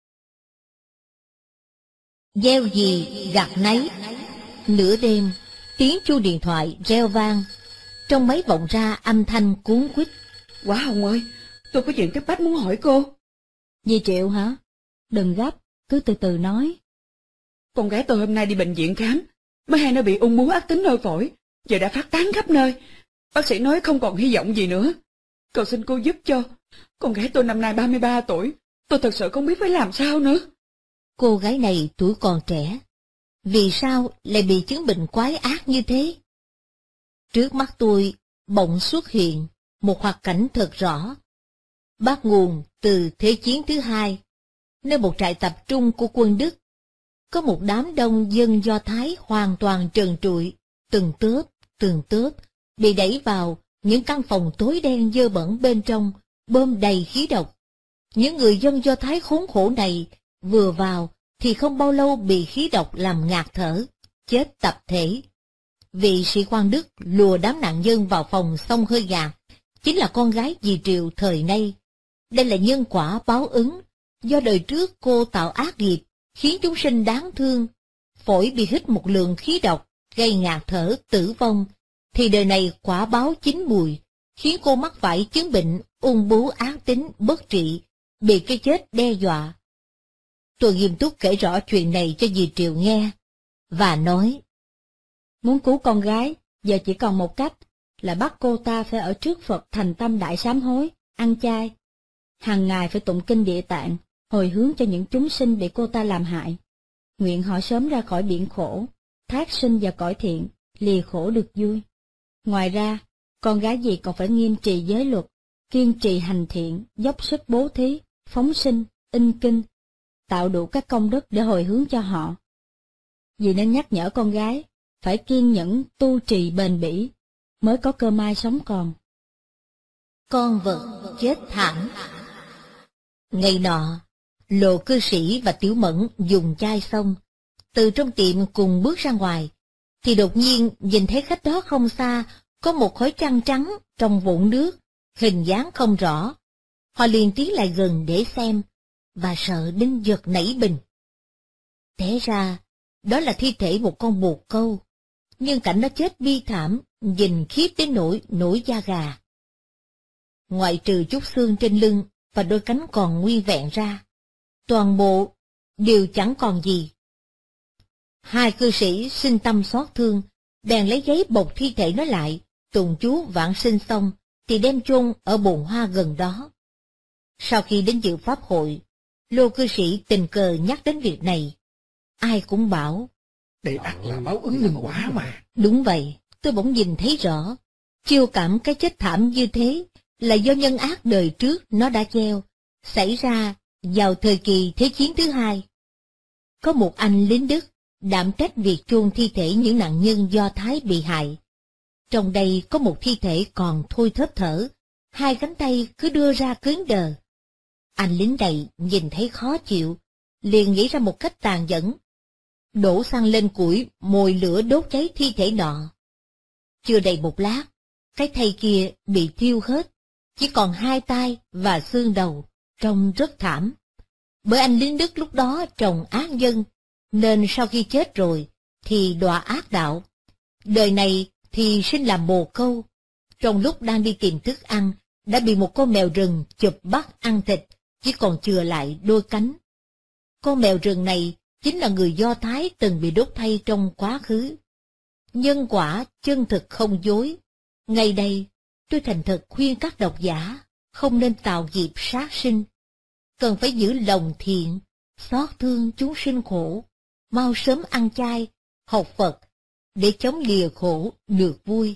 Gieo gì gặt nấy. Nửa đêm, tiếng chuông điện thoại reo vang. Trong máy vọng ra âm thanh cuốn quýt. Quả Hồng ơi, tôi có chuyện cấp bách muốn hỏi cô. Dì Triệu hả? Đừng gấp, cứ từ từ nói. Con gái tôi hôm nay đi bệnh viện khám, mới hay nó bị ung bướu ác tính nơi phổi, giờ đã phát tán khắp nơi. Bác sĩ nói không còn hy vọng gì nữa. Cầu xin cô giúp cho. Con gái tôi năm nay ba mươi ba tuổi, tôi thật sự không biết phải làm sao nữa. Cô gái này tuổi còn trẻ, vì sao lại bị chứng bệnh quái ác như thế? Trước mắt tôi bỗng xuất hiện một hoạt cảnh thật rõ. Bắt nguồn từ Thế chiến thứ hai, nơi một trại tập trung của quân Đức, có một đám đông dân Do Thái hoàn toàn trần trụi, từng tớp, từng tớp, bị đẩy vào những căn phòng tối đen dơ bẩn bên trong, bơm đầy khí độc. Những người dân Do Thái khốn khổ này vừa vào thì không bao lâu bị khí độc làm ngạt thở, chết tập thể. Vị sĩ quan Đức lùa đám nạn nhân vào phòng xông hơi gạt, chính là con gái dì Triệu thời nay. Đây là nhân quả báo ứng, do đời trước cô tạo ác nghiệp, khiến chúng sinh đáng thương. Phổi bị hít một lượng khí độc, gây ngạt thở, tử vong, thì đời này quả báo chín mùi, khiến cô mắc phải chứng bệnh ung bướu ác tính bất trị, bị cái chết đe dọa. Tôi nghiêm túc kể rõ chuyện này cho dì Triệu nghe, và nói, muốn cứu con gái, giờ chỉ còn một cách, là bắt cô ta phải ở trước Phật thành tâm đại sám hối, ăn chay. Hàng ngày phải tụng kinh Địa Tạng, hồi hướng cho những chúng sinh bị cô ta làm hại. Nguyện họ sớm ra khỏi biển khổ, thác sinh vào cõi thiện, lìa khổ được vui. Ngoài ra, con gái dì còn phải nghiêm trì giới luật, kiên trì hành thiện, dốc sức bố thí, phóng sinh, in kinh, tạo đủ các công đức để hồi hướng cho họ. Dì nên nhắc nhở con gái, phải kiên nhẫn tu trì bền bỉ, mới có cơ may sống còn. Con vật chết thảm. Ngày nọ, Lộ cư sĩ và Tiểu Mẫn dùng chai xong, từ trong tiệm cùng bước ra ngoài, thì đột nhiên nhìn thấy khách đó không xa, có một khối trăng trắng trong vũng nước, hình dáng không rõ. Họ liền tiến lại gần để xem, và sợ đến giật nảy mình. Té ra, đó là thi thể một con bồ câu, nhưng cảnh nó chết bi thảm, nhìn khiếp đến nỗi nổi da gà. Ngoại trừ chút xương trên lưng và đôi cánh còn nguyên vẹn ra, toàn bộ đều chẳng còn gì. Hai cư sĩ sinh tâm xót thương, bèn lấy giấy bọc thi thể nó lại, tụng chú vãng sinh xong thì đem chôn ở bồn hoa gần đó. Sau khi đến dự pháp hội, Lô cư sĩ tình cờ nhắc đến việc này. Ai cũng bảo, đây ắt là báo ứng nhân quả mà. Đúng vậy, tôi bỗng nhìn thấy rõ, chiêu cảm cái chết thảm như thế là do nhân ác đời trước nó đã gieo, xảy ra vào thời kỳ Thế chiến thứ hai. Có một anh lính Đức đảm trách việc chôn thi thể những nạn nhân Do Thái bị hại. Trong đây có một thi thể còn thôi thớp thở, hai cánh tay cứ đưa ra cứng đờ. Anh lính này nhìn thấy khó chịu, liền nghĩ ra một cách tàn nhẫn, đổ xăng lên củi mồi lửa đốt cháy thi thể nọ. Chưa đầy một lát, cái thây kia bị thiêu hết, chỉ còn hai tay và xương đầu, trông rất thảm. Bởi anh lính Đức lúc đó trồng ác nhân, nên sau khi chết rồi thì đọa ác đạo. Đời này thì sinh làm bồ câu, trong lúc đang đi tìm thức ăn, đã bị một con mèo rừng chụp bắt ăn thịt, chỉ còn chừa lại đôi cánh. Con mèo rừng này chính là người Do Thái từng bị đốt thây trong quá khứ. Nhân quả chân thực không dối, ngày đây tôi thành thật khuyên các độc giả không nên tạo nghiệp sát sinh, cần phải giữ lòng thiện, xót thương chúng sinh khổ, mau sớm ăn chay, học Phật, để chống lìa khổ được vui.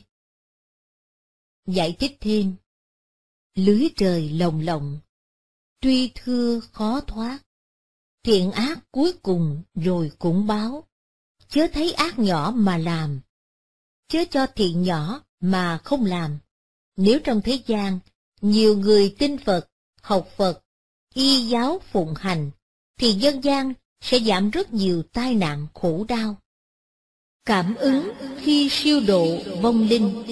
Giải thích thêm, lưới trời lồng lộng, tuy thưa khó thoát, thiện ác cuối cùng rồi cũng báo, chớ thấy ác nhỏ mà làm, chớ cho thiện nhỏ mà không làm. Nếu trong thế gian, nhiều người tin Phật, học Phật, y giáo phụng hành, thì dân gian sẽ giảm rất nhiều tai nạn khổ đau. Cảm ứng khi siêu độ vong linh.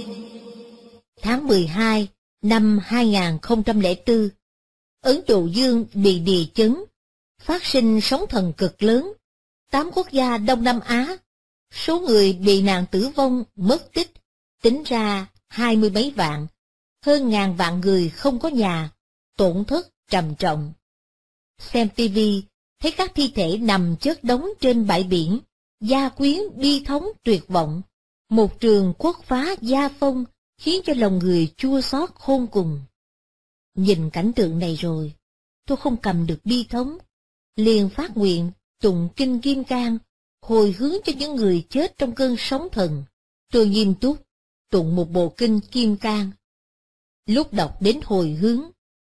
Tháng mười hai năm hai nghìn không trăm lẻ bốn, Ấn Độ Dương bị địa chấn, phát sinh sóng thần cực lớn. Tám quốc gia Đông Nam Á, số người bị nạn tử vong, mất tích, tính ra hai mươi mấy vạn, hơn ngàn vạn người không có nhà, tổn thất trầm trọng. Xem tivi, thấy các thi thể nằm chất đống trên bãi biển, gia quyến bi thống tuyệt vọng, một trường quốc phá gia phong, khiến cho lòng người chua xót khôn cùng. Nhìn cảnh tượng này rồi, tôi không cầm được bi thống, liền phát nguyện tụng kinh Kim Cang, hồi hướng cho những người chết trong cơn sóng thần. Tôi nghiêm túc tụng một bộ kinh Kim Cang. Lúc đọc đến hồi hướng,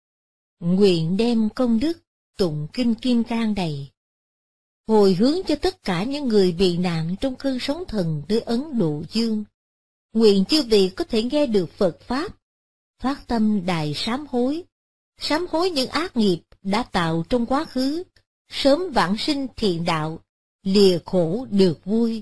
nguyện đem công đức tụng kinh Kim Cang này, hồi hướng cho tất cả những người bị nạn trong cơn sóng thần nơi Ấn Độ Dương. Nguyện chư vị có thể nghe được Phật Pháp, phát tâm đại sám hối, sám hối những ác nghiệp đã tạo trong quá khứ, sớm vãng sinh thiện đạo, lìa khổ được vui.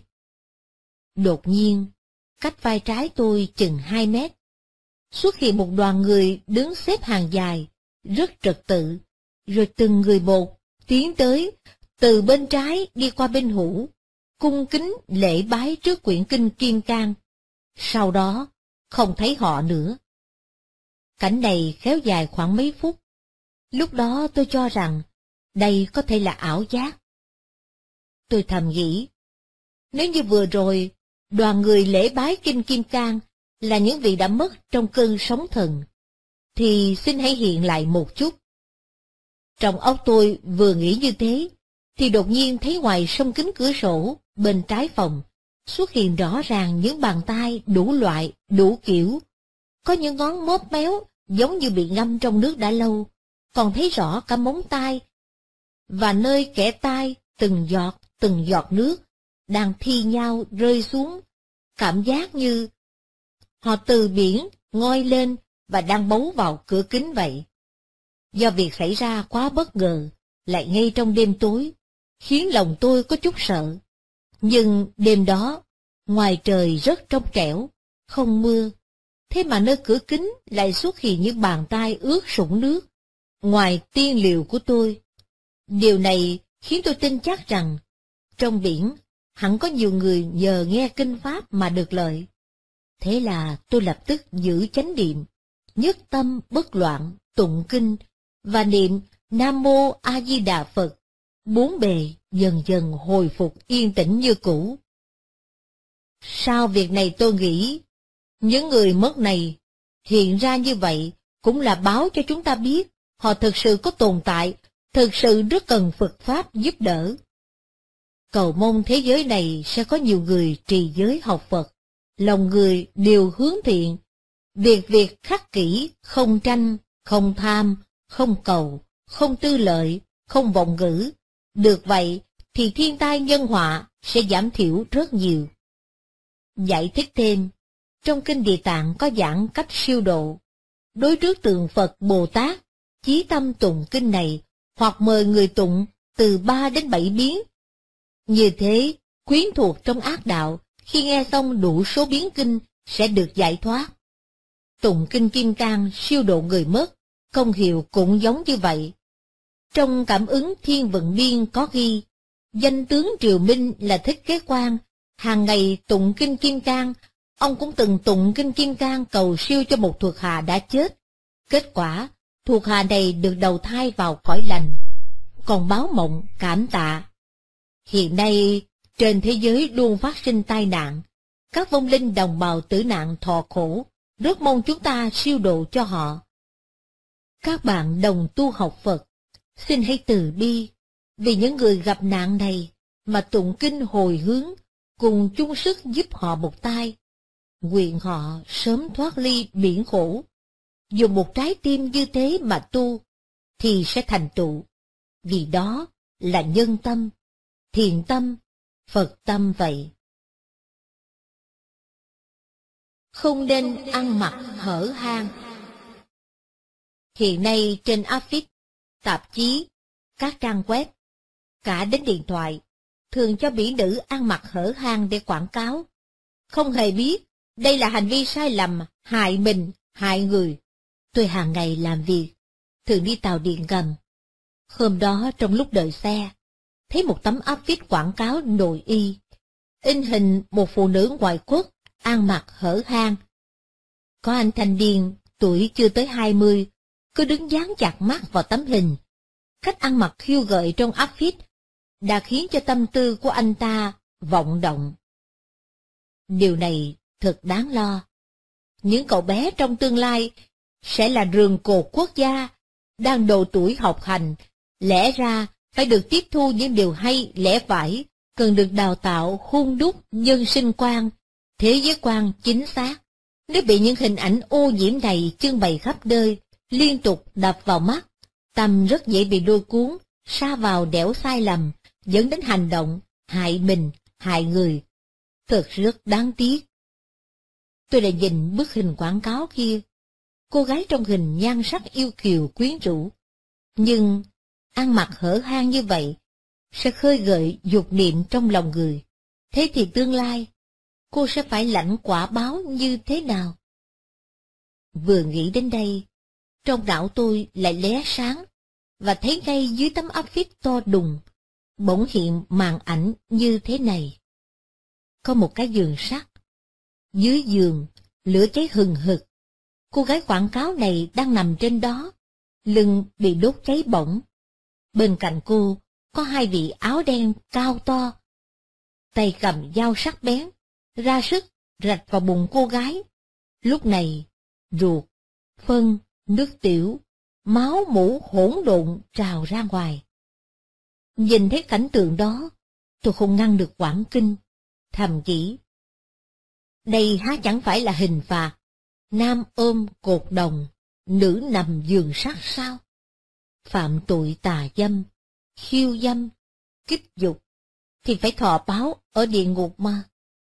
Đột nhiên, cách vai trái tôi chừng hai mét, xuất hiện một đoàn người đứng xếp hàng dài, rất trật tự, rồi từng người một tiến tới, từ bên trái đi qua bên hữu, cung kính lễ bái trước quyển kinh Kim Cang. Sau đó, không thấy họ nữa. Cảnh này kéo dài khoảng mấy phút. Lúc đó tôi cho rằng đây có thể là ảo giác. Tôi thầm nghĩ, nếu như vừa rồi đoàn người lễ bái kinh Kim Cang là những vị đã mất trong cơn sóng thần, thì xin hãy hiện lại một chút. Trong óc tôi vừa nghĩ như thế, thì đột nhiên thấy ngoài song kính cửa sổ bên trái phòng xuất hiện rõ ràng những bàn tay đủ loại, đủ kiểu. Có những ngón móp méo giống như bị ngâm trong nước đã lâu, còn thấy rõ cả móng tay, và nơi kẽ tay từng giọt, từng giọt nước đang thi nhau rơi xuống, cảm giác như họ từ biển ngoi lên và đang bấu vào cửa kính vậy. Do việc xảy ra quá bất ngờ, lại ngay trong đêm tối, khiến lòng tôi có chút sợ. Nhưng đêm đó, ngoài trời rất trong trẻo, không mưa, thế mà nơi cửa kính lại xuất hiện những bàn tay ướt sũng nước, ngoài tiên liệu của tôi. Điều này khiến tôi tin chắc rằng, trong biển, hẳn có nhiều người nhờ nghe kinh Pháp mà được lợi. Thế là tôi lập tức giữ chánh niệm, nhất tâm bất loạn, tụng kinh, và niệm Nam Mô A Di Đà Phật. Bốn bề dần dần hồi phục yên tĩnh như cũ. Sau việc này tôi nghĩ, những người mất này hiện ra như vậy cũng là báo cho chúng ta biết họ thực sự có tồn tại, thực sự rất cần Phật Pháp giúp đỡ. Cầu mong thế giới này sẽ có nhiều người trì giới học Phật, lòng người đều hướng thiện, việc việc khắc kỷ, không tranh, không tham, không cầu, không tư lợi, không vọng ngữ. Được vậy thì thiên tai nhân họa sẽ giảm thiểu rất nhiều. Giải thích thêm, trong kinh Địa Tạng có giảng cách siêu độ. Đối trước tượng Phật Bồ Tát, chí tâm tụng kinh này, hoặc mời người tụng từ ba đến bảy biến. Như thế, quyến thuộc trong ác đạo, khi nghe xong đủ số biến kinh sẽ được giải thoát. Tụng kinh Kim Cang siêu độ người mất, công hiệu cũng giống như vậy. Trong Cảm ứng Thiên Vận Biên có ghi, danh tướng Triều Minh là Thích Kế Quang, hàng ngày tụng kinh Kim Cang. Ông cũng từng tụng kinh Kim Cang cầu siêu cho một thuộc hạ đã chết. Kết quả, thuộc hạ này được đầu thai vào cõi lành, còn báo mộng cảm tạ. Hiện nay, trên thế giới luôn phát sinh tai nạn, các vong linh đồng bào tử nạn thọ khổ, rất mong chúng ta siêu độ cho họ. Các bạn đồng tu học Phật, xin hãy từ bi, vì những người gặp nạn này mà tụng kinh hồi hướng, cùng chung sức giúp họ một tay. Nguyện họ sớm thoát ly biển khổ. Dùng một trái tim như thế mà tu, thì sẽ thành tựu, vì đó là nhân tâm, thiện tâm, Phật tâm vậy. Không nên ăn mặc hở hang. Hiện nay trên áp phích, tạp chí, các trang web, cả đến điện thoại, thường cho mỹ nữ ăn mặc hở hang để quảng cáo. Không hề biết, đây là hành vi sai lầm, hại mình, hại người. Tôi hàng ngày làm việc, thường đi tàu điện ngầm. Hôm đó trong lúc đợi xe, thấy một tấm áp phích quảng cáo nội y, in hình một phụ nữ ngoại quốc ăn mặc hở hang. Có anh thanh niên tuổi chưa tới hai mươi, cứ đứng dán chặt mắt vào tấm hình. Cách ăn mặc khiêu gợi trong áp phích đã khiến cho tâm tư của anh ta vọng động. Điều này thật đáng lo. Những cậu bé trong tương lai sẽ là rường cột quốc gia, đang độ tuổi học hành, lẽ ra phải được tiếp thu những điều hay lẽ phải, cần được đào tạo hun đúc nhân sinh quan, thế giới quan chính xác. Nếu bị những hình ảnh ô nhiễm này trưng bày khắp nơi, liên tục đập vào mắt, tâm rất dễ bị lôi cuốn, sa vào đẻo sai lầm, dẫn đến hành động hại mình, hại người. Thật rất đáng tiếc. Tôi đã nhìn bức hình quảng cáo kia. Cô gái trong hình nhan sắc yêu kiều quyến rũ, nhưng ăn mặc hở hang như vậy sẽ khơi gợi dục niệm trong lòng người. Thế thì tương lai, cô sẽ phải lãnh quả báo như thế nào? Vừa nghĩ đến đây, trong não tôi lại lóe sáng, và thấy ngay dưới tấm áp phích to đùng, bỗng hiện màn ảnh như thế này. Có một cái giường sắt. Dưới giường, lửa cháy hừng hực. Cô gái quảng cáo này đang nằm trên đó, lưng bị đốt cháy bỏng. Bên cạnh cô có hai vị áo đen cao to, tay cầm dao sắc bén, ra sức rạch vào bụng cô gái. Lúc này, ruột, phân, nước tiểu, máu mủ hỗn độn trào ra ngoài. Nhìn thấy cảnh tượng đó, tôi không ngăn được quảng kinh, thầm nghĩ. Đây há chẳng phải là hình phạt, nam ôm cột đồng, nữ nằm giường sắt sao? Phạm tội tà dâm, khiêu dâm, kích dục, thì phải thọ báo ở địa ngục mà.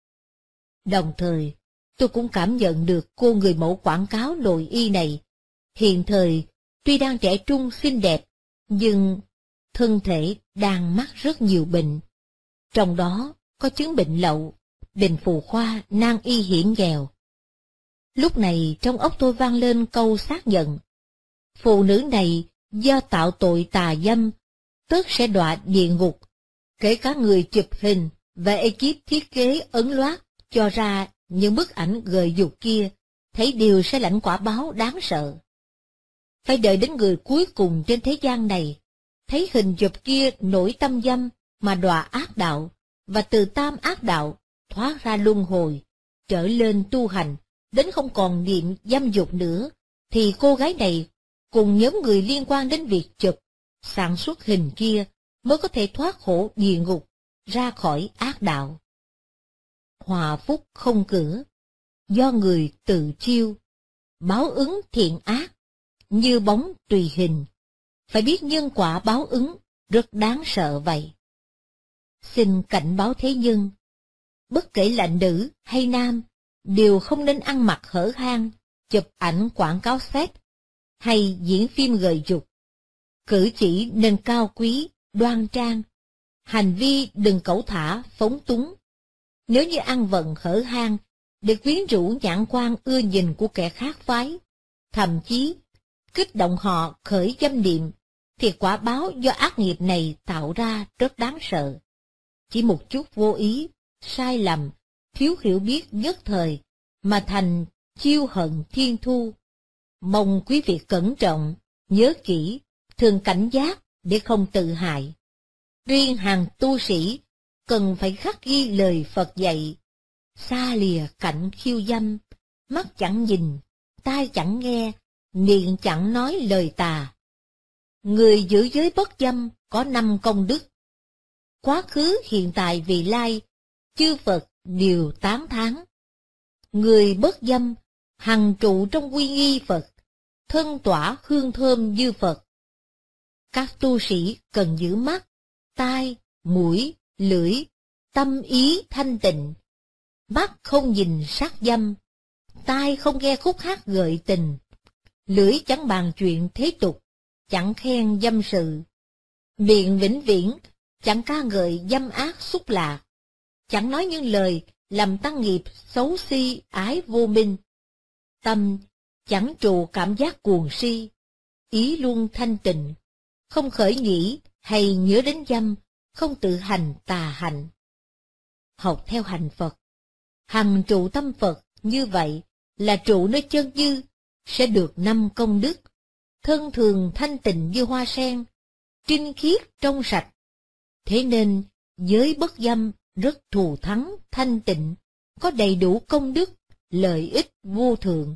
Đồng thời, tôi cũng cảm nhận được cô người mẫu quảng cáo nội y này, hiện thời tuy đang trẻ trung xinh đẹp, nhưng thân thể đang mắc rất nhiều bệnh. Trong đó có chứng bệnh lậu, bệnh phù khoa, nan y hiểm nghèo. Lúc này trong óc tôi vang lên câu xác nhận. Phụ nữ này do tạo tội tà dâm, tất sẽ đọa địa ngục. Kể cả người chụp hình và ekip thiết kế ấn loát cho ra những bức ảnh gợi dục kia, thấy đều sẽ lãnh quả báo đáng sợ. Phải đợi đến người cuối cùng trên thế gian này, thấy hình chụp kia nổi tâm dâm mà đọa ác đạo, và từ tam ác đạo thoát ra luân hồi, trở lên tu hành, đến không còn niệm dâm dục nữa, thì cô gái này cùng nhóm người liên quan đến việc chụp, sản xuất hình kia mới có thể thoát khổ địa ngục, ra khỏi ác đạo. Hòa phúc không cửa, do người tự chiêu, báo ứng thiện ác, như bóng tùy hình. Phải biết nhân quả báo ứng rất đáng sợ vậy. Xin cảnh báo thế nhân, bất kể là nữ hay nam, đều không nên ăn mặc hở hang, chụp ảnh quảng cáo sex, hay diễn phim gợi dục. Cử chỉ nên cao quý, đoan trang, hành vi đừng cẩu thả, phóng túng. Nếu như ăn vận hở hang, để quyến rũ nhãn quan ưa nhìn của kẻ khác phái, thậm chí kích động họ khởi dâm niệm, thì quả báo do ác nghiệp này tạo ra rất đáng sợ. Chỉ một chút vô ý, sai lầm, thiếu hiểu biết nhất thời, mà thành chiêu hận thiên thu. Mong quý vị cẩn trọng, nhớ kỹ, thường cảnh giác để không tự hại. Riêng hàng tu sĩ cần phải khắc ghi lời Phật dạy, xa lìa cảnh khiêu dâm, mắt chẳng nhìn, tai chẳng nghe, miệng chẳng nói lời tà. Người giữ giới bất dâm có năm công đức. Quá khứ, hiện tại, vị lai, chư Phật đều tán thán. Người bất dâm, hằng trụ trong uy nghi Phật, thân tỏa hương thơm như Phật. Các tu sĩ cần giữ mắt, tai, mũi, lưỡi, tâm ý thanh tịnh. Mắt không nhìn sát dâm, tai không nghe khúc hát gợi tình, lưỡi chẳng bàn chuyện thế tục, chẳng khen dâm sự, miệng vĩnh viễn chẳng ca ngợi dâm ác xúc lạc, chẳng nói những lời làm tăng nghiệp xấu si ái vô minh. Tâm chẳng trụ cảm giác cuồng si, ý luôn thanh tịnh, không khởi nghĩ hay nhớ đến dâm, không tự hành tà hạnh. Học theo hành Phật, hằng trụ tâm Phật như vậy là trụ nơi chân như, sẽ được năm công đức. Thân thường thanh tịnh như hoa sen, trinh khiết trong sạch. Thế nên giới bất dâm rất thù thắng thanh tịnh, có đầy đủ công đức, lợi ích vô thượng.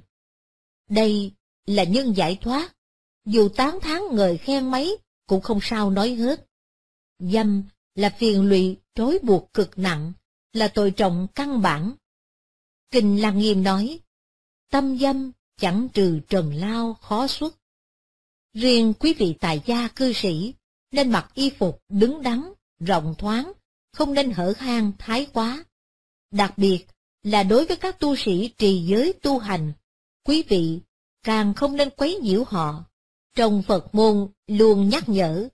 Đây là nhân giải thoát, dù tán thán ngợi khen mấy cũng không sao nói hết. Dâm là phiền lụy trói buộc cực nặng, là tội trọng căn bản. Kinh Lăng Nghiêm nói, tâm dâm chẳng trừ trần lao khó xuất. Riêng quý vị tài gia cư sĩ nên mặc y phục đứng đắn, rộng thoáng, không nên hở hang thái quá. Đặc biệt là đối với các tu sĩ trì giới tu hành, quý vị càng không nên quấy nhiễu họ. Trong Phật môn luôn nhắc nhở,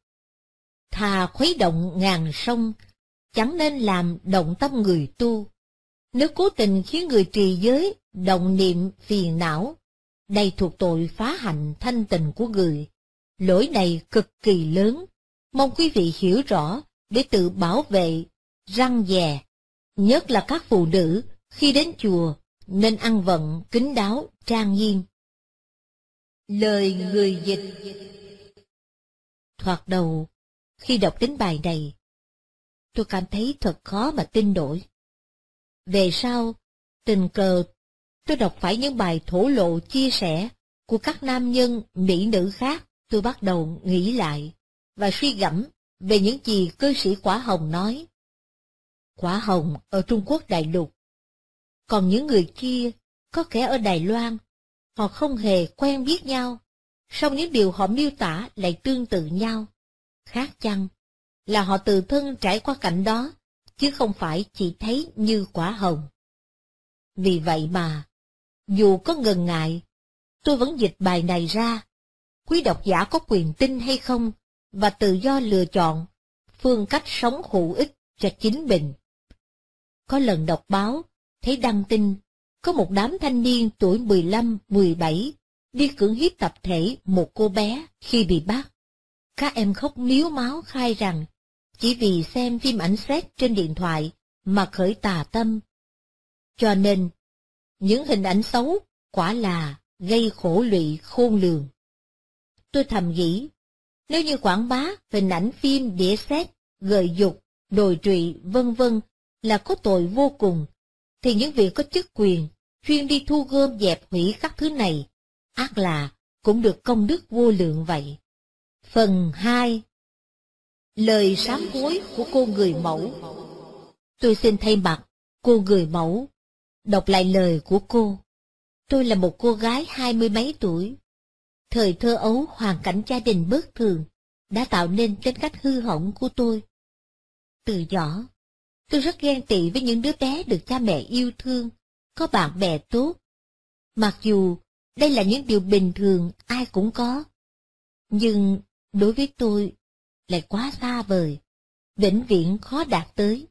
thà khuấy động ngàn sông, chẳng nên làm động tâm người tu. Nếu cố tình khiến người trì giới động niệm phiền não, đây thuộc tội phá hạnh thanh tịnh của người. Lỗi này cực kỳ lớn, mong quý vị hiểu rõ để tự bảo vệ, răn dè. Nhất là các phụ nữ khi đến chùa nên ăn vận kín đáo trang nghiêm. Lời người dịch. Thoạt đầu, khi đọc đến bài này, tôi cảm thấy thật khó mà tin nổi. Về sau, tình cờ, tôi đọc phải những bài thổ lộ chia sẻ của các nam nhân, mỹ nữ khác, tôi bắt đầu nghĩ lại và suy gẫm về những gì cư sĩ Quả Hồng nói. Quả Hồng ở Trung Quốc đại lục, còn những người kia có kẻ ở Đài Loan, họ không hề quen biết nhau, song những điều họ miêu tả lại tương tự nhau. Khác chăng là họ tự thân trải qua cảnh đó, chứ không phải chỉ thấy như Quả Hồng. Vì vậy mà, dù có ngần ngại, tôi vẫn dịch bài này ra. Quý độc giả có quyền tin hay không, và tự do lựa chọn phương cách sống hữu ích cho chính mình. Có lần đọc báo, thấy đăng tin, có một đám thanh niên tuổi mười lăm, mười bảy đi cưỡng hiếp tập thể một cô bé khi bị bắt. Các em khóc mếu máo khai rằng chỉ vì xem phim ảnh sex trên điện thoại mà khởi tà tâm. Cho nên, những hình ảnh xấu quả là gây khổ lụy khôn lường. Tôi thầm nghĩ, nếu như quảng bá hình ảnh phim đĩa sex, gợi dục, đồi trụy, vân vân là có tội vô cùng, thì những vị có chức quyền chuyên đi thu gom dẹp hủy các thứ này, ác là cũng được công đức vô lượng vậy. Phần hai. Lời sám hối của cô người mẫu. Tôi xin thay mặt cô người mẫu đọc lại lời của cô. Tôi là một cô gái hai mươi mấy tuổi. Thời thơ ấu hoàn cảnh gia đình bất thường đã tạo nên tính cách hư hỏng của tôi. Từ nhỏ, tôi rất ghen tị với những đứa bé được cha mẹ yêu thương, có bạn bè tốt. Mặc dù đây là những điều bình thường ai cũng có, nhưng đối với tôi lại quá xa vời, vĩnh viễn khó đạt tới.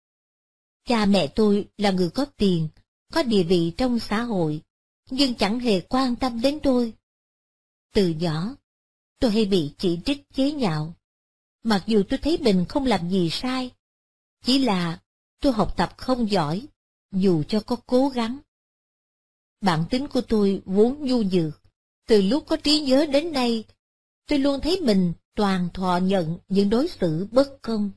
Cha mẹ tôi là người có tiền, có địa vị trong xã hội, nhưng chẳng hề quan tâm đến tôi. Từ nhỏ, tôi hay bị chỉ trích chế nhạo, mặc dù tôi thấy mình không làm gì sai, chỉ là tôi học tập không giỏi, dù cho có cố gắng. Bản tính của tôi vốn nhu nhược, từ lúc có trí nhớ đến nay, tôi luôn thấy mình toàn thọ nhận những đối xử bất công.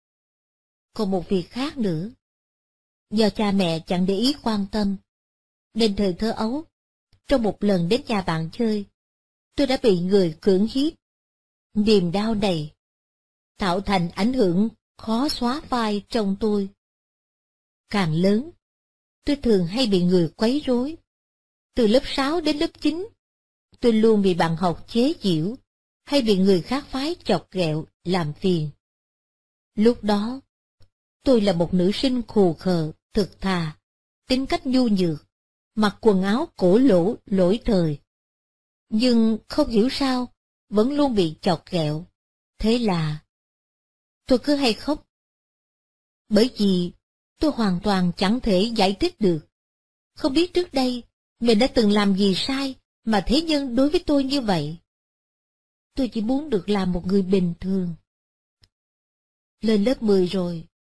Còn một việc khác nữa, do cha mẹ chẳng để ý quan tâm, Nên thời thơ ấu, trong một lần đến nhà bạn chơi, tôi đã bị người cưỡng hiếp. Niềm đau này tạo thành ảnh hưởng khó xóa phai trong tôi. Càng lớn, tôi thường hay bị người quấy rối. Từ lớp sáu đến lớp chín, tôi luôn bị bạn học chế giễu, hay bị người khác phái chọc ghẹo, làm phiền. Lúc đó, tôi là một nữ sinh khù khờ, thực thà, tính cách nhu nhược, mặc quần áo cổ lỗ, lỗi thời. Nhưng không hiểu sao, vẫn luôn bị chọc ghẹo. Thế là, tôi cứ hay khóc. Bởi vì tôi hoàn toàn chẳng thể giải thích được. Không biết trước đây, mình đã từng làm gì sai mà thế nhân đối với tôi như vậy. Tôi chỉ muốn được làm một người bình thường. Lên lớp mười rồi,